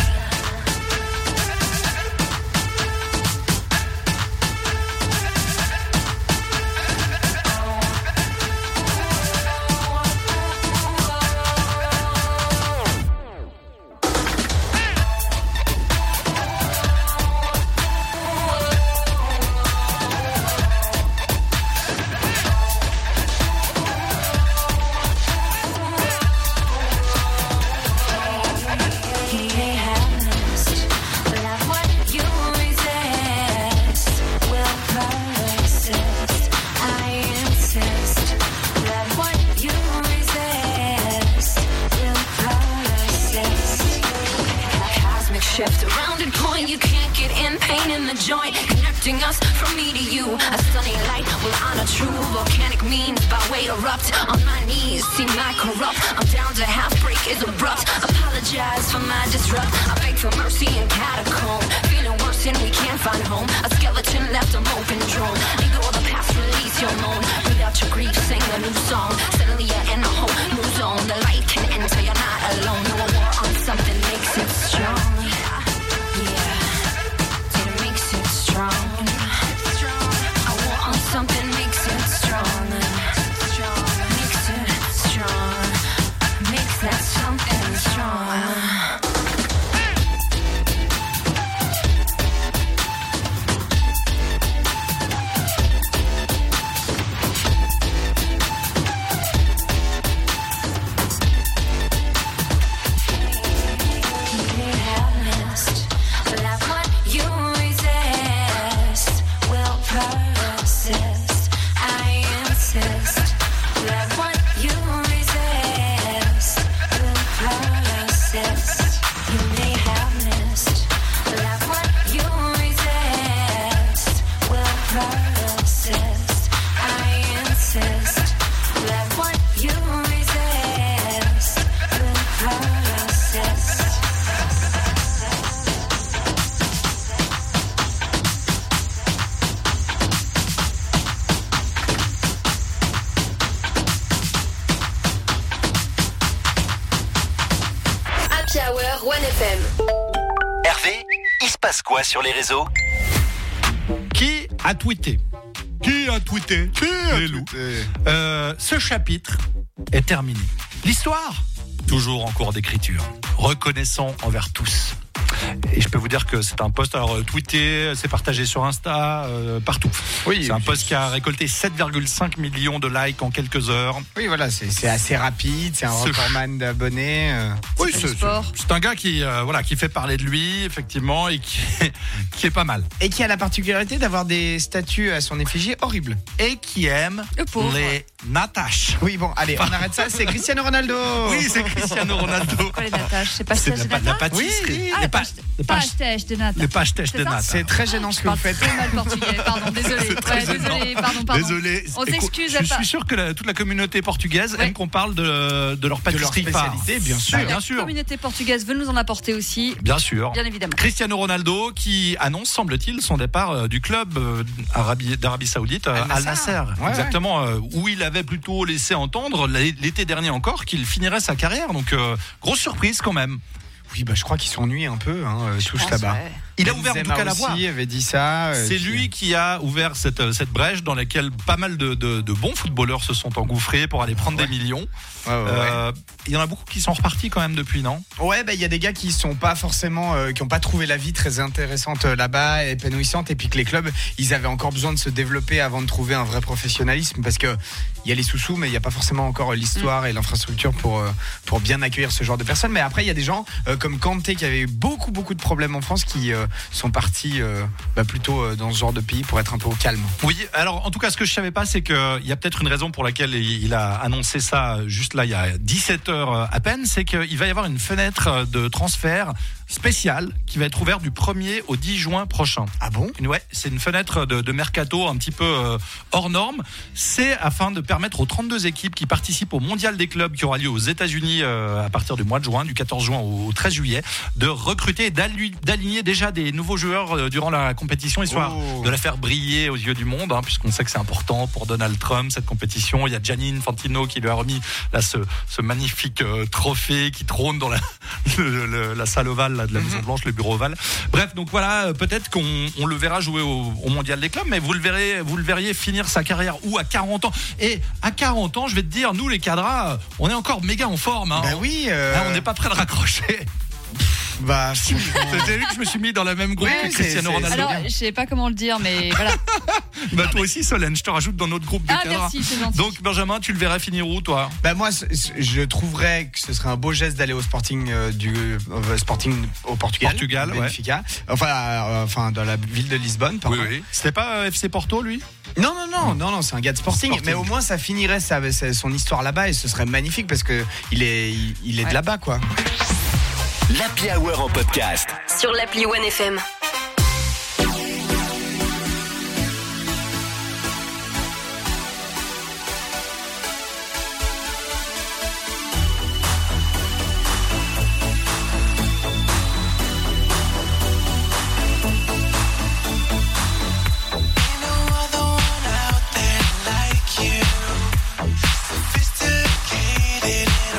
You may have missed, but that what you resist will persist. I insist that what you resist will persist. Cosmic shift around and point, you can't get in. Pain in the joint, connecting us from me to you. A stunning light will honor true volcanic means by way erupt. On my knees, seem like corrupt. I'm down to half break is abrupt. Apologize for my disrupt. I beg for mercy in catacomb. Feeling worse and we can't find home. A skeleton left a moping drone. Ignore the past, release your moan. Without your grief, sing a new song. Suddenly you're in a whole new zone. The light can enter, you're not alone. No war on something makes it strong. Yeah, it makes it strong. A war on something makes it strong. Makes it strong. Makes that something strong. l'Happy Hour One F M. Hervé, il se passe quoi sur les réseaux? Qui a tweeté Qui a tweeté Qui a Les loups. Euh, Ce chapitre est terminé. L'histoire, toujours en cours d'écriture. Reconnaissant envers tous. Et je peux vous dire que c'est un post, alors tweeté, c'est partagé sur Insta, euh, partout. Oui, c'est un oui. post qui a récolté sept virgule cinq millions de likes en quelques heures. Oui, voilà, c'est, c'est assez rapide, c'est un C'est- recordman d'abonnés. euh. Oui, C'est c'est, du sport. c'est- c'est un gars qui, euh, voilà, qui fait parler de lui, effectivement, et qui, qui est pas mal. Et qui a la particularité d'avoir des statues à son effigie horribles. Et qui aime les nataches. Oui, bon, allez, on arrête ça, c'est Cristiano Ronaldo. Oui, c'est Cristiano Ronaldo. Quoi les nataches? C'est pas C'est stage de de la, de la nata? pâtisserie. Ah, les pas, pa- les pas pa- stage de nata. les pastèches C'est de ça nata. C'est très gênant ce que vous faites. Très mal portugais, pardon, désolé. C'est très Ouais, gênant. désolé, pardon, pardon. Désolé. On Écoute, s'excuse. Je pas. suis sûr que la- toute la communauté portugaise aime qu'on parle de, de leur pâtisserie phare. spécialité, bien sûr. Bah, bien La sûr. communauté portugaise veut nous en apporter aussi. Bien sûr. Bien évidemment. Cristiano Ronaldo qui annonce, semble-t-il, son départ euh, du club euh, Arabie- d'Arabie Saoudite, euh, Al Nassr. Al Nassr. Ouais, Exactement, euh, où il avait plutôt laissé entendre l'é- l'été dernier encore qu'il finirait sa carrière. Donc, euh, grosse surprise quand même. Oui, bah, je crois qu'ils s'ennuient un peu, hein, euh, tous pense, là-bas. ouais. Il a ouvert en tout Benzema cas la voie. aussi avait dit ça. euh, C'est puis- lui qui a ouvert cette, cette brèche dans laquelle pas mal de, de, de bons footballeurs se sont engouffrés pour aller prendre des millions. Ouais, ouais, ouais. Euh, il y en a beaucoup qui sont repartis quand même depuis, non? Ouais, bah il y a des gars qui sont pas forcément, euh, qui ont pas trouvé la vie très intéressante euh, là-bas, épanouissante, et puis que les clubs, ils avaient encore besoin de se développer avant de trouver un vrai professionnalisme, parce que il y a les sous-sous, mais il y a pas forcément encore l'histoire et l'infrastructure pour euh, pour bien accueillir ce genre de personnes. Mais après, il y a des gens euh, comme Kanté qui avait eu beaucoup beaucoup de problèmes en France, qui euh, sont partis euh, bah, plutôt euh, dans ce genre de pays pour être un peu au calme. Oui, alors en tout cas, ce que je savais pas, c'est qu'il y a peut-être une raison pour laquelle il il a annoncé ça juste là, il y a dix-sept heures à peine, c'est qu'il va y avoir une fenêtre de transfert spéciale qui va être ouverte du premier au dix juin prochain. Ah bon? Ouais, c'est une fenêtre de, de mercato un petit peu euh, hors norme. C'est afin de permettre aux trente-deux équipes qui participent au mondial des clubs qui aura lieu aux États-Unis euh, à partir du mois de juin, du quatorze juin au treize juillet, de recruter et d'allu- d'aligner déjà des nouveaux joueurs euh, durant la compétition, histoire Oh. de la faire briller aux yeux du monde, hein, puisqu'on sait que c'est important pour Donald Trump cette compétition. Il y a Gianni Infantino qui lui a remis là ce, ce magnifique euh, trophée qui trône dans la, le- le- la salle ovale là, de la Maison Blanche, le bureau ovale. Bref, donc voilà, euh, peut-être qu'on on le verra jouer au, au mondial des clubs, mais vous le verrez, vous le verriez finir sa carrière où à quarante ans. Et à quarante ans, je vais te dire, nous les cadras, on est encore méga en forme. Hein. Bah oui. euh, Hein, on n'est pas prêt de raccrocher. Bah, C'était vu que je me suis mis dans la même groupe Ouais, que Cristiano c'est- c'est- Ronaldo. Alors, je sais pas comment le dire, mais voilà. Bah toi aussi Solène, je te rajoute dans notre groupe de Ah, cadras. merci, c'est gentil. Donc Benjamin, tu le verrais finir où toi? Bah moi, c- c- je trouverais que ce serait un beau geste d'aller au Sporting euh, du euh, Sporting au Portugal, Portugal, ouais. Benfica. Enfin, euh, enfin dans la ville de Lisbonne. Pardon. Oui, oui. C'était pas euh, F C Porto lui? Non, non, non, non, non, c'est un gars de Sporting, Sporting. mais au moins ça finirait sa, sa- son histoire là-bas et ce serait magnifique parce que il est, il, il est Ouais. de là-bas, quoi. L'Happy Hour en podcast. Sur l'appli One F M.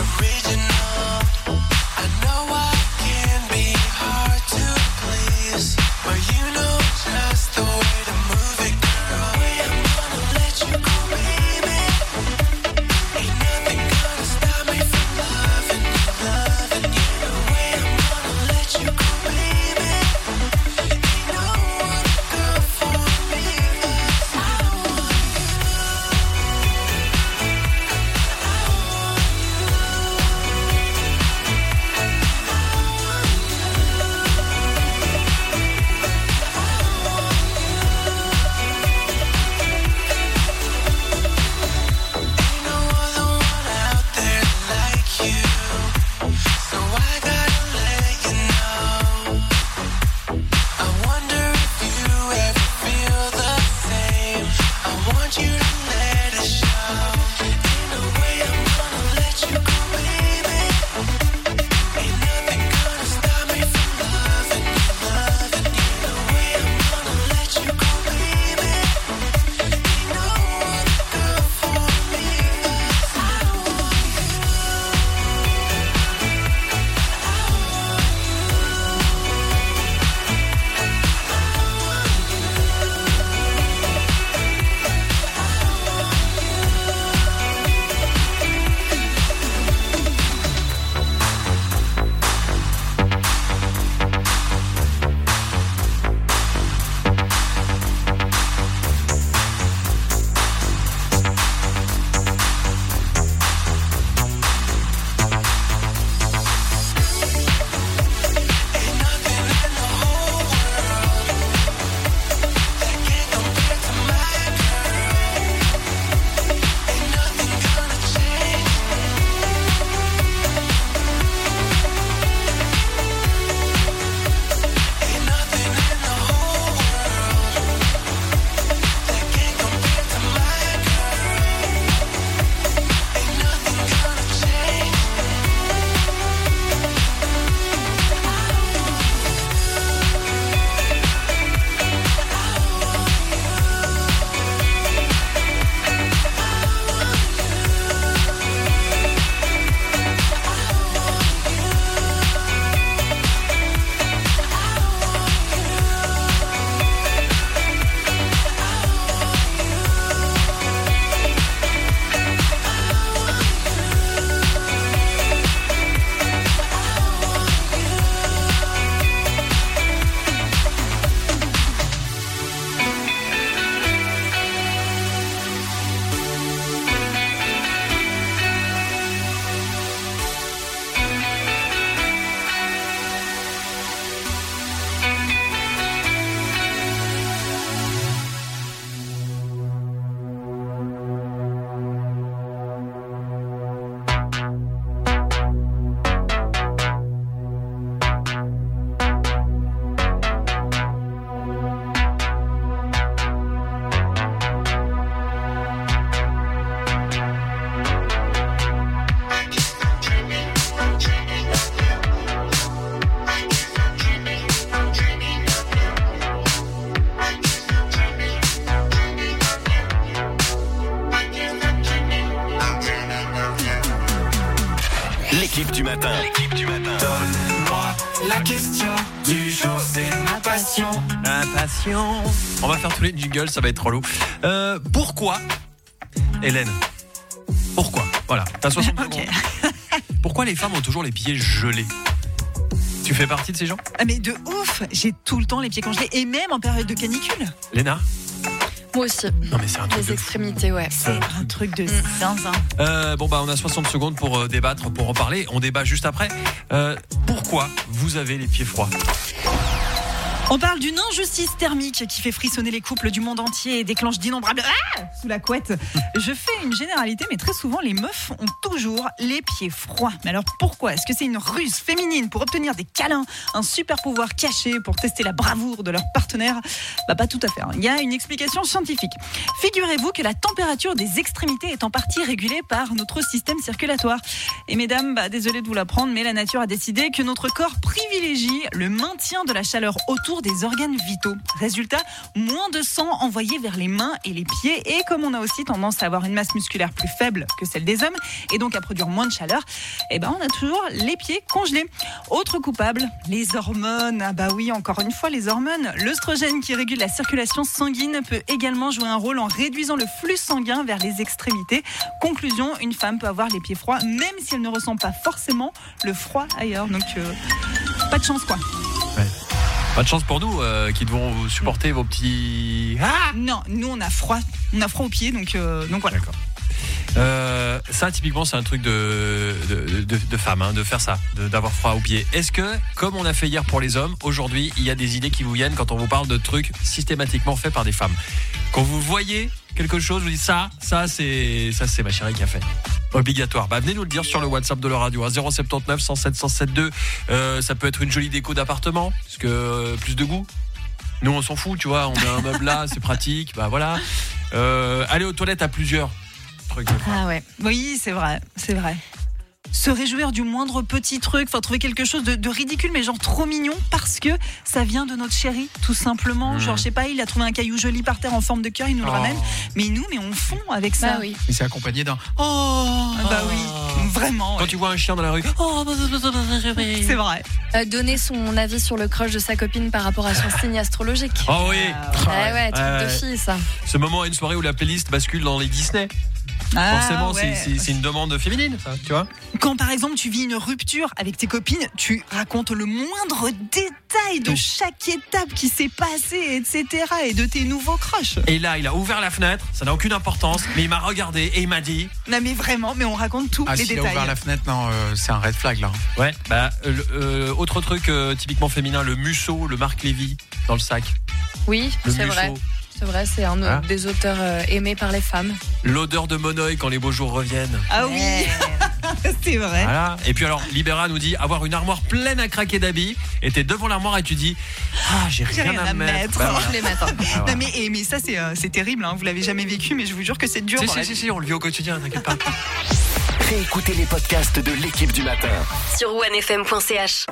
Sophisticated and original. I know I can be hard to please. La question du jour, c'est ma passion. La passion. On va faire tous les jingles, ça va être relou. Euh, pourquoi, Hélène, pourquoi, voilà, t'as soixante secondes. Pourquoi les femmes ont toujours les pieds gelés? Tu fais partie de ces gens? Ah mais de ouf, j'ai tout le temps les pieds congelés et même en période de canicule. Léna? Moi aussi. Non mais c'est un truc Les de extrémités, ouais. C'est un truc de zinzin. Euh, bon bah on a soixante secondes pour euh, débattre, pour en parler. On débat juste après. Euh, pourquoi vous avez les pieds froids? On parle d'une injustice thermique qui fait frissonner les couples du monde entier et déclenche d'innombrables ah sous la couette. Je fais une généralité, mais très souvent, les meufs ont toujours les pieds froids. Mais alors pourquoi? Est-ce que c'est une ruse féminine pour obtenir des câlins, un super pouvoir caché pour tester la bravoure de leur partenaire? Bah pas tout à fait. Hein. Il y a une explication scientifique. Figurez-vous que la température des extrémités est en partie régulée par notre système circulatoire. Et mesdames, bah désolé de vous l'apprendre, mais la nature a décidé que notre corps privilégie le maintien de la chaleur autour des organes vitaux. Résultat, moins de sang envoyé vers les mains et les pieds. Et comme on a aussi tendance à avoir une masse musculaire plus faible que celle des hommes et donc à produire moins de chaleur, eh ben on a toujours les pieds congelés. Autre coupable, les hormones. Ah bah oui, encore une fois, les hormones. L'œstrogène qui régule la circulation sanguine peut également jouer un rôle en réduisant le flux sanguin vers les extrémités. Conclusion, une femme peut avoir les pieds froids même si elle ne ressent pas forcément le froid ailleurs. Donc euh, pas de chance quoi. Ouais. Pas de chance pour nous euh, qui devons supporter vos petits. Ah non, nous on a froid, on a froid aux pieds, donc euh, donc voilà. D'accord. Euh, ça typiquement c'est un truc de de, de, de femme, hein, de faire ça, de, d'avoir froid aux pieds. Est-ce que, comme on a fait hier pour les hommes, aujourd'hui il y a des idées qui vous viennent quand on vous parle de trucs systématiquement faits par des femmes? Quand vous voyez quelque chose, vous dites ça, ça c'est ça c'est ma chérie qui a fait. Obligatoire. Bah venez nous le dire sur le WhatsApp de la radio à zéro sept neuf cent sept cent soixante-deux. Euh, ça peut être une jolie déco d'appartement, parce que euh, plus de goût. Nous on s'en fout, tu vois, on met un meuble là, c'est pratique, bah voilà. Euh, aller aux toilettes à plusieurs. Truc. Ah ouais. Oui, c'est vrai, c'est vrai. Se réjouir du moindre petit truc, enfin trouver quelque chose de, de ridicule mais genre trop mignon parce que ça vient de notre chéri, tout simplement. Mmh. Genre je sais pas, il a trouvé un caillou joli par terre en forme de cœur, il nous le Oh. ramène. Mais nous, mais on fond avec ça. Bah oui. Et c'est accompagné d'un Oh, bah oui, vraiment. Quand ouais. tu vois un chien dans la rue, oh, C'est vrai. Euh, donner son avis sur le crush de sa copine par rapport à son signe astrologique. oh oui. Ah ouais, truc Ouais. de fille ça. Ce moment à une soirée où la playlist bascule dans les Disney. Ah, Forcément, ouais. c'est, c'est, c'est une demande féminine, ça, tu vois. Quand par exemple tu vis une rupture avec tes copines, tu racontes le moindre détail de Tout. chaque étape qui s'est passée, et cetera. Et de tes nouveaux crushs. Et là, il a ouvert la fenêtre, ça n'a aucune importance, mais il m'a regardé et il m'a dit. Non mais vraiment, mais on raconte tous Ah, les s'il a détails. ouvert la fenêtre, non, euh, c'est un red flag là. Ouais, bah, euh, euh, autre truc euh, typiquement féminin, le musso, le Marc Lévy dans le sac. Oui, Le c'est musso. vrai. C'est vrai, c'est un Hein des auteurs euh, aimés par les femmes. L'odeur de Monoï quand les beaux jours reviennent. Ah oui, c'est vrai. Voilà. Et puis alors, Libera nous dit avoir une armoire pleine à craquer d'habits. Et t'es devant l'armoire et tu dis ah j'ai rien, J'ai rien à mettre. Bah, Je voilà. les mets. hein. Ah, voilà. Non mais, eh, mais ça c'est, euh, c'est terrible, hein. Vous l'avez jamais vécu, mais je vous jure que c'est dur. Si, dans si, la si, vie. si, on le vit au quotidien, t'inquiète pas. Réécoutez les podcasts de l'équipe du matin. Sur onefm point c h.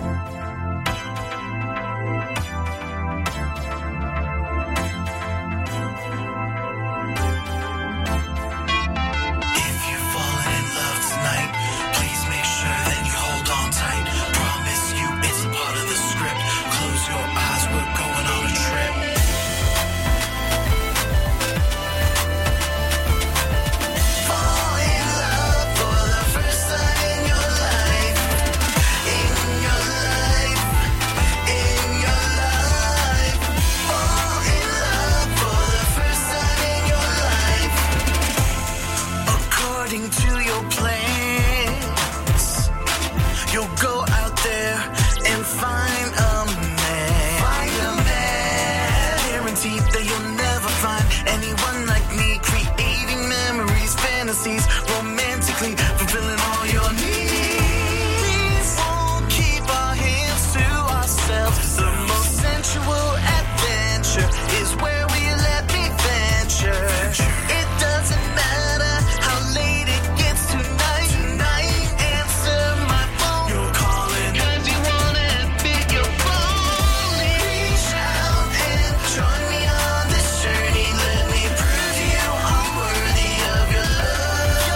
If you're falling in love tonight, please make sure that you hold on tight. Promise you it's a part of the script. Close your eyes, we're going on a trip. Fall in love for the first time in your life. In your life. In your life. Fall in love for the first time in your life. According to your plans, you'll go out there and find a man. Find a man. Guaranteed that you'll never find anyone like me. Creating memories, fantasies, romantically fulfilling all your needs. Won't keep our hands to ourselves. The most sensual adventure is where we let me venture. It doesn't matter how late it gets tonight. Tonight, answer my phone. You're calling 'cause you wanna admit you're falling. Reach out and join me on this journey. Let me prove you I'm worthy of your love.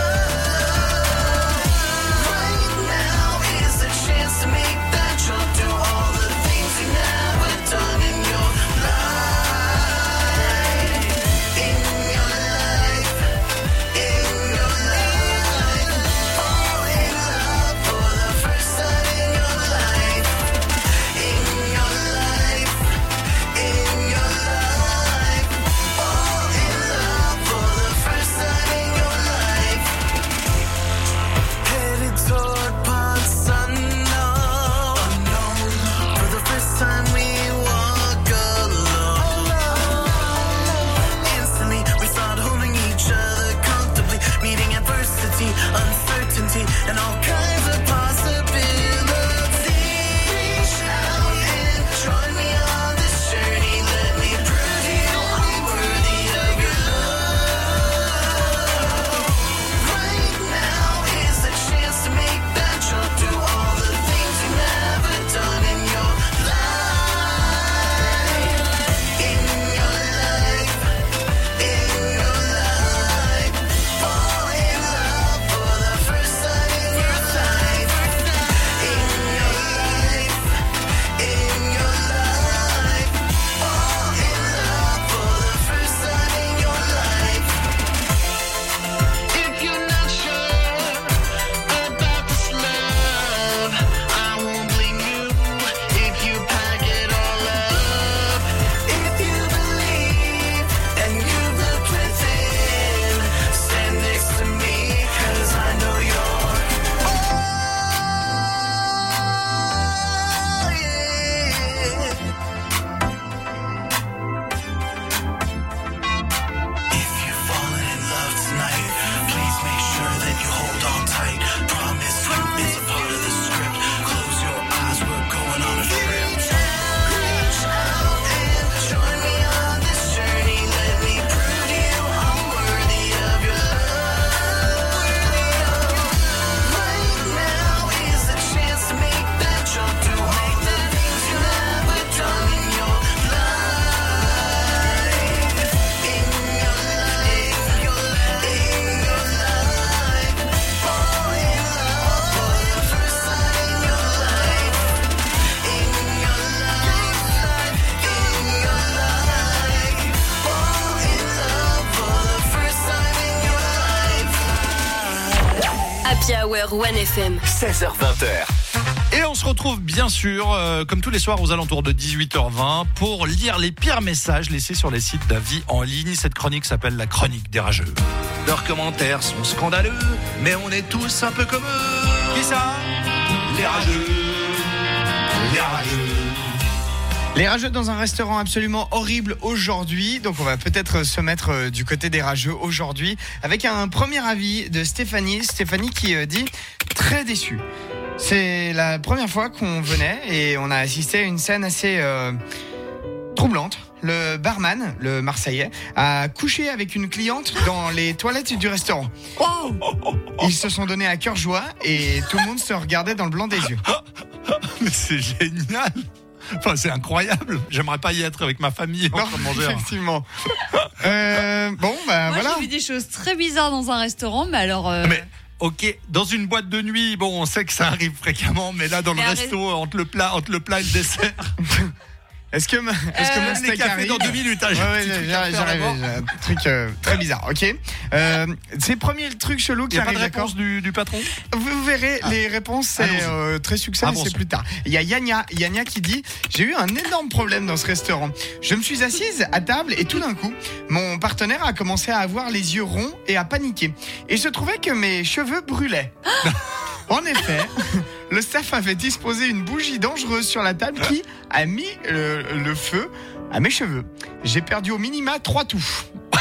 Hour One F M. seize heures vingt. Et on se retrouve bien sûr, euh, comme tous les soirs aux alentours de dix-huit heures vingt, pour lire les pires messages laissés sur les sites d'avis en ligne. Cette chronique s'appelle la chronique des rageux. Leurs commentaires sont scandaleux, mais on est tous un peu comme eux. Qui ça? Les rageux. Les rageux. Les rageux dans un restaurant absolument horrible aujourd'hui. Donc on va peut-être se mettre euh, du côté des rageux aujourd'hui avec un premier avis de Stéphanie. Stéphanie qui euh, dit très déçue. C'est la première fois qu'on venait et on a assisté à une scène assez euh, troublante. Le barman, le Marseillais, a couché avec une cliente dans les toilettes du restaurant. Wow. Ils se sont donnés à cœur joie et tout le monde se regardait dans le blanc des yeux. Mais c'est génial. Enfin, c'est incroyable. J'aimerais pas y être avec ma famille en Non, train de manger. effectivement. euh, bon, bah Moi, voilà. j'ai vu des choses très bizarres dans un restaurant, mais alors. euh, Mais ok, dans une boîte de nuit, bon, on sait que ça arrive fréquemment, mais là, dans le Mais arrête. resto, entre le plat, entre le plat et le dessert. Est-ce que, est-ce que Euh, mon les steak cafés arrive dans deux minutes, hein, j'ai Ouais, un ouais, petit truc à j'arrive, faire j'arrive, d'abord. j'ai un truc euh, très bizarre, ok. Euh, c'est le premier truc chelou Il qui n'y a pas arrive, de réponse d'accord. du, du patron? Vous, vous verrez, Ah. les réponses, c'est Allons-y. euh, très succinct, mais Avançons. c'est plus tard. Il y a Yania, Yania qui dit « J'ai eu un énorme problème dans ce restaurant. Je me suis assise à table et tout d'un coup, mon partenaire a commencé à avoir les yeux ronds et à paniquer. Et il se trouvait que mes cheveux brûlaient. En effet, le staff avait disposé une bougie dangereuse sur la table qui a mis le, le feu à mes cheveux. J'ai perdu au minima trois touffes.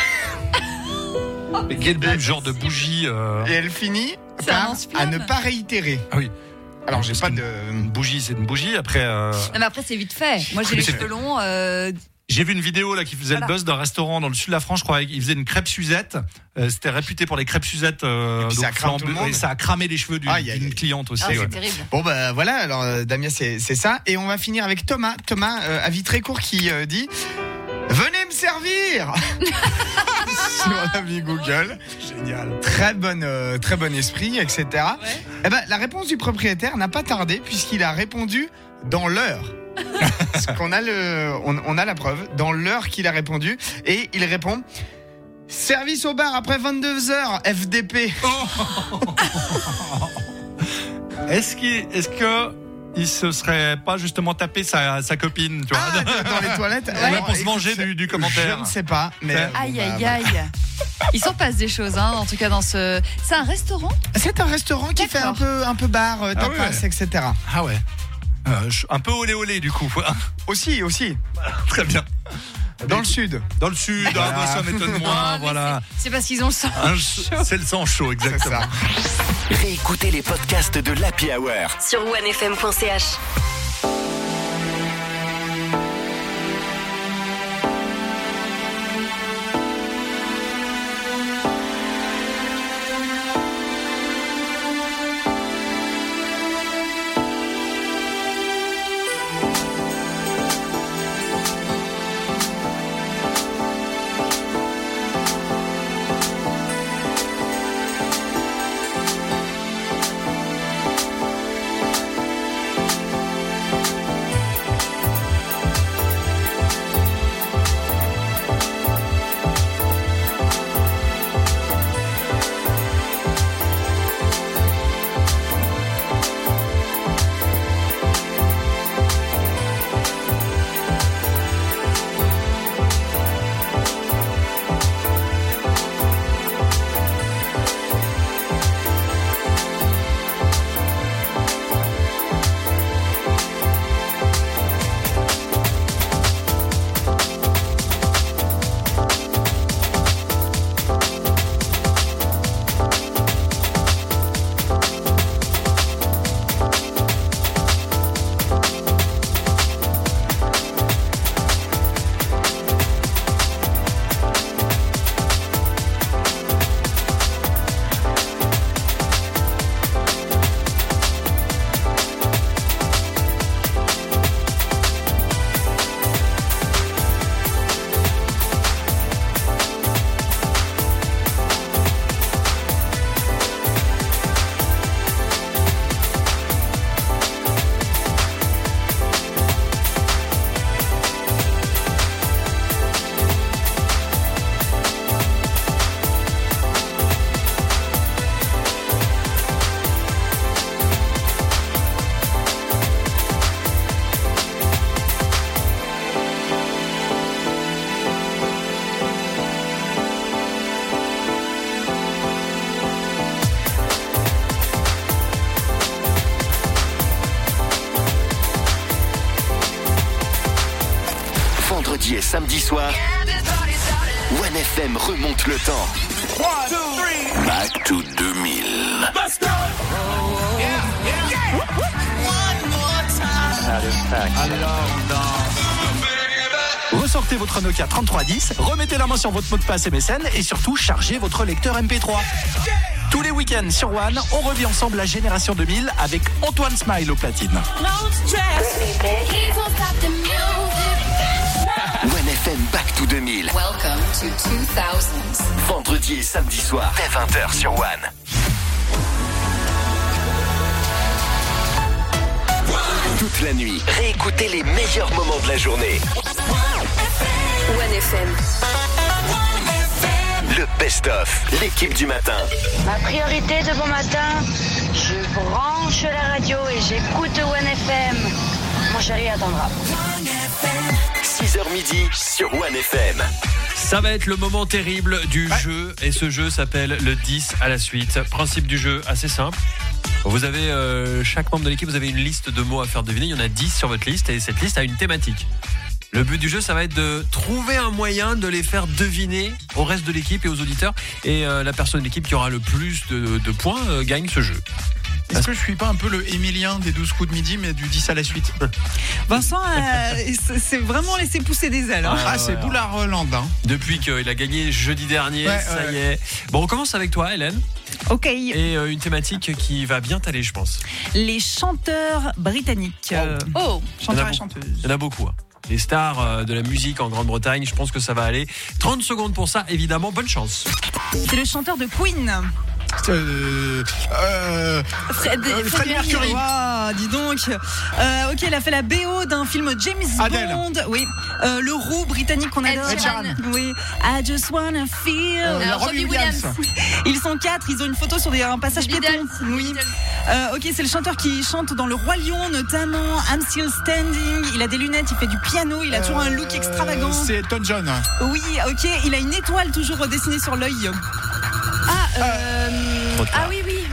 Mais quel genre de bougie euh... Et elle finit C'est un par lance-flamme. à ne pas réitérer. Ah oui. Alors j'ai Parce pas qu'une- de... Une bougie, c'est une bougie. Après, euh... Non, mais après, c'est vite fait. Moi, j'ai Oui, les c'est cheveux fait. longs. euh, j'ai vu une vidéo là qui faisait Voilà. le buzz d'un restaurant dans le sud de la France. Je crois qu'il faisait une crêpe Suzette. Euh, C'était réputé pour les crêpes Suzette. Euh, Et puis ça donc crame flambe- tout le monde. et ça a cramé les cheveux d'une Aïe, aïe, d'une aïe. cliente aussi. Ah, ouais. c'est terrible. Bon bah voilà, alors euh, Damien c'est c'est ça. Et on va finir avec Thomas. Thomas, euh, avis très court qui euh, dit « Venez me servir !» Sur l'avis Google. Génial. Très bonne, euh, très bon esprit, et cetera. Ouais. Eh ben, la réponse du propriétaire n'a pas tardé puisqu'il a répondu dans l'heure. Parce qu'on a le, on, on a la preuve dans l'heure qu'il a répondu et il répond service au bar après vingt-deux heures F D P. Est-ce qu'il, est-ce que il se serait pas justement tapé sa, sa copine, tu vois, Ah, dans les toilettes. Ouais, Alors, pour se écoute, venger c'est- du, du commentaire. Je ne sais pas, mais C'est- bon, Aïe, bah, aïe, voilà. aïe. Il s'en passe des choses, hein, en tout cas dans ce. C'est un restaurant? C'est un restaurant qui fait un D'accord. peu, un peu bar, euh, Ah tapas, ouais. et cetera. Ah ouais. Euh, je- un peu olé olé du coup. Aussi, aussi. Très bien. Dans le sud. Dans le sud, ah, Voilà. bah, ça m'étonne Non, moins. mais Voilà. c'est- C'est parce qu'ils ont le sang. Un- chaud. c'est le sang chaud, C'est exactement. ça. Réécoutez les podcasts de l'Happy Hour. Sur onefm point c h. vendredi et samedi soir, One F M remonte le temps. Back to deux mille. Ressortez votre Nokia trente-trois dix, remettez la main sur votre mot de passe M S N et surtout chargez votre lecteur M P trois. Tous les week-ends sur One, on revit ensemble la génération deux mille avec Antoine Smile au platine. One F M Back to deux mille. Welcome to two thousands. Vendredi et samedi soir, dès vingt heures sur One. Toute la nuit, réécoutez les meilleurs moments de la journée. One F M. Le best-of, l'équipe du matin. Ma priorité de bon matin, je branche la radio et j'écoute One F M. Mon chéri attendra. six heures midi sur One F M. Ça va être le moment terrible du ouais. jeu et ce jeu s'appelle le dix à la suite. Principe du jeu assez simple. Vous avez, euh, chaque membre de l'équipe, vous avez une liste de mots à faire deviner. Il y en a dix sur votre liste et cette liste a une thématique. Le but du jeu, ça va être de trouver un moyen de les faire deviner au reste de l'équipe et aux auditeurs. Et euh, la personne de l'équipe qui aura le plus de, de points euh, gagne ce jeu. Est-ce que je suis pas un peu le Émilien des douze coups de midi, mais du dix à la suite? Vincent, euh, c'est vraiment laissé pousser des ailes. Hein. Ah, ah, c'est ouais, Boulard Hollande. Hein. Depuis qu'il a gagné jeudi dernier, ouais, ça ouais. y est. Bon, on commence avec toi, Hélène. Ok. Et euh, une thématique qui va bien t'aller, je pense. Les chanteurs britanniques. Oh, oh. Chanteurs et chanteuses. Il y en a beaucoup. Hein. Les stars euh, de la musique en Grande-Bretagne, je pense que ça va aller. trente secondes pour ça, évidemment, bonne chance. C'est le chanteur de Queen. Euh, euh, Fred, euh, Fred Mercury. Wow, dis donc. Euh, ok, il a fait la B O d'un film James Adele. Bond. Oui. Euh, le roux britannique qu'on adore. Ed Sheeran. Oui. I just wanna feel. Euh, Robbie Williams. Ils sont quatre. Ils ont une photo sur des, un passage piéton. Oui. Euh, ok, c'est le chanteur qui chante dans Le Roi Lion, notamment I'm Still Standing. Il a des lunettes, il fait du piano, il a toujours un look extravagant. C'est Elton John. Oui, ok. Il a une étoile toujours dessinée sur l'œil. Ah, euh... ah oui, oui.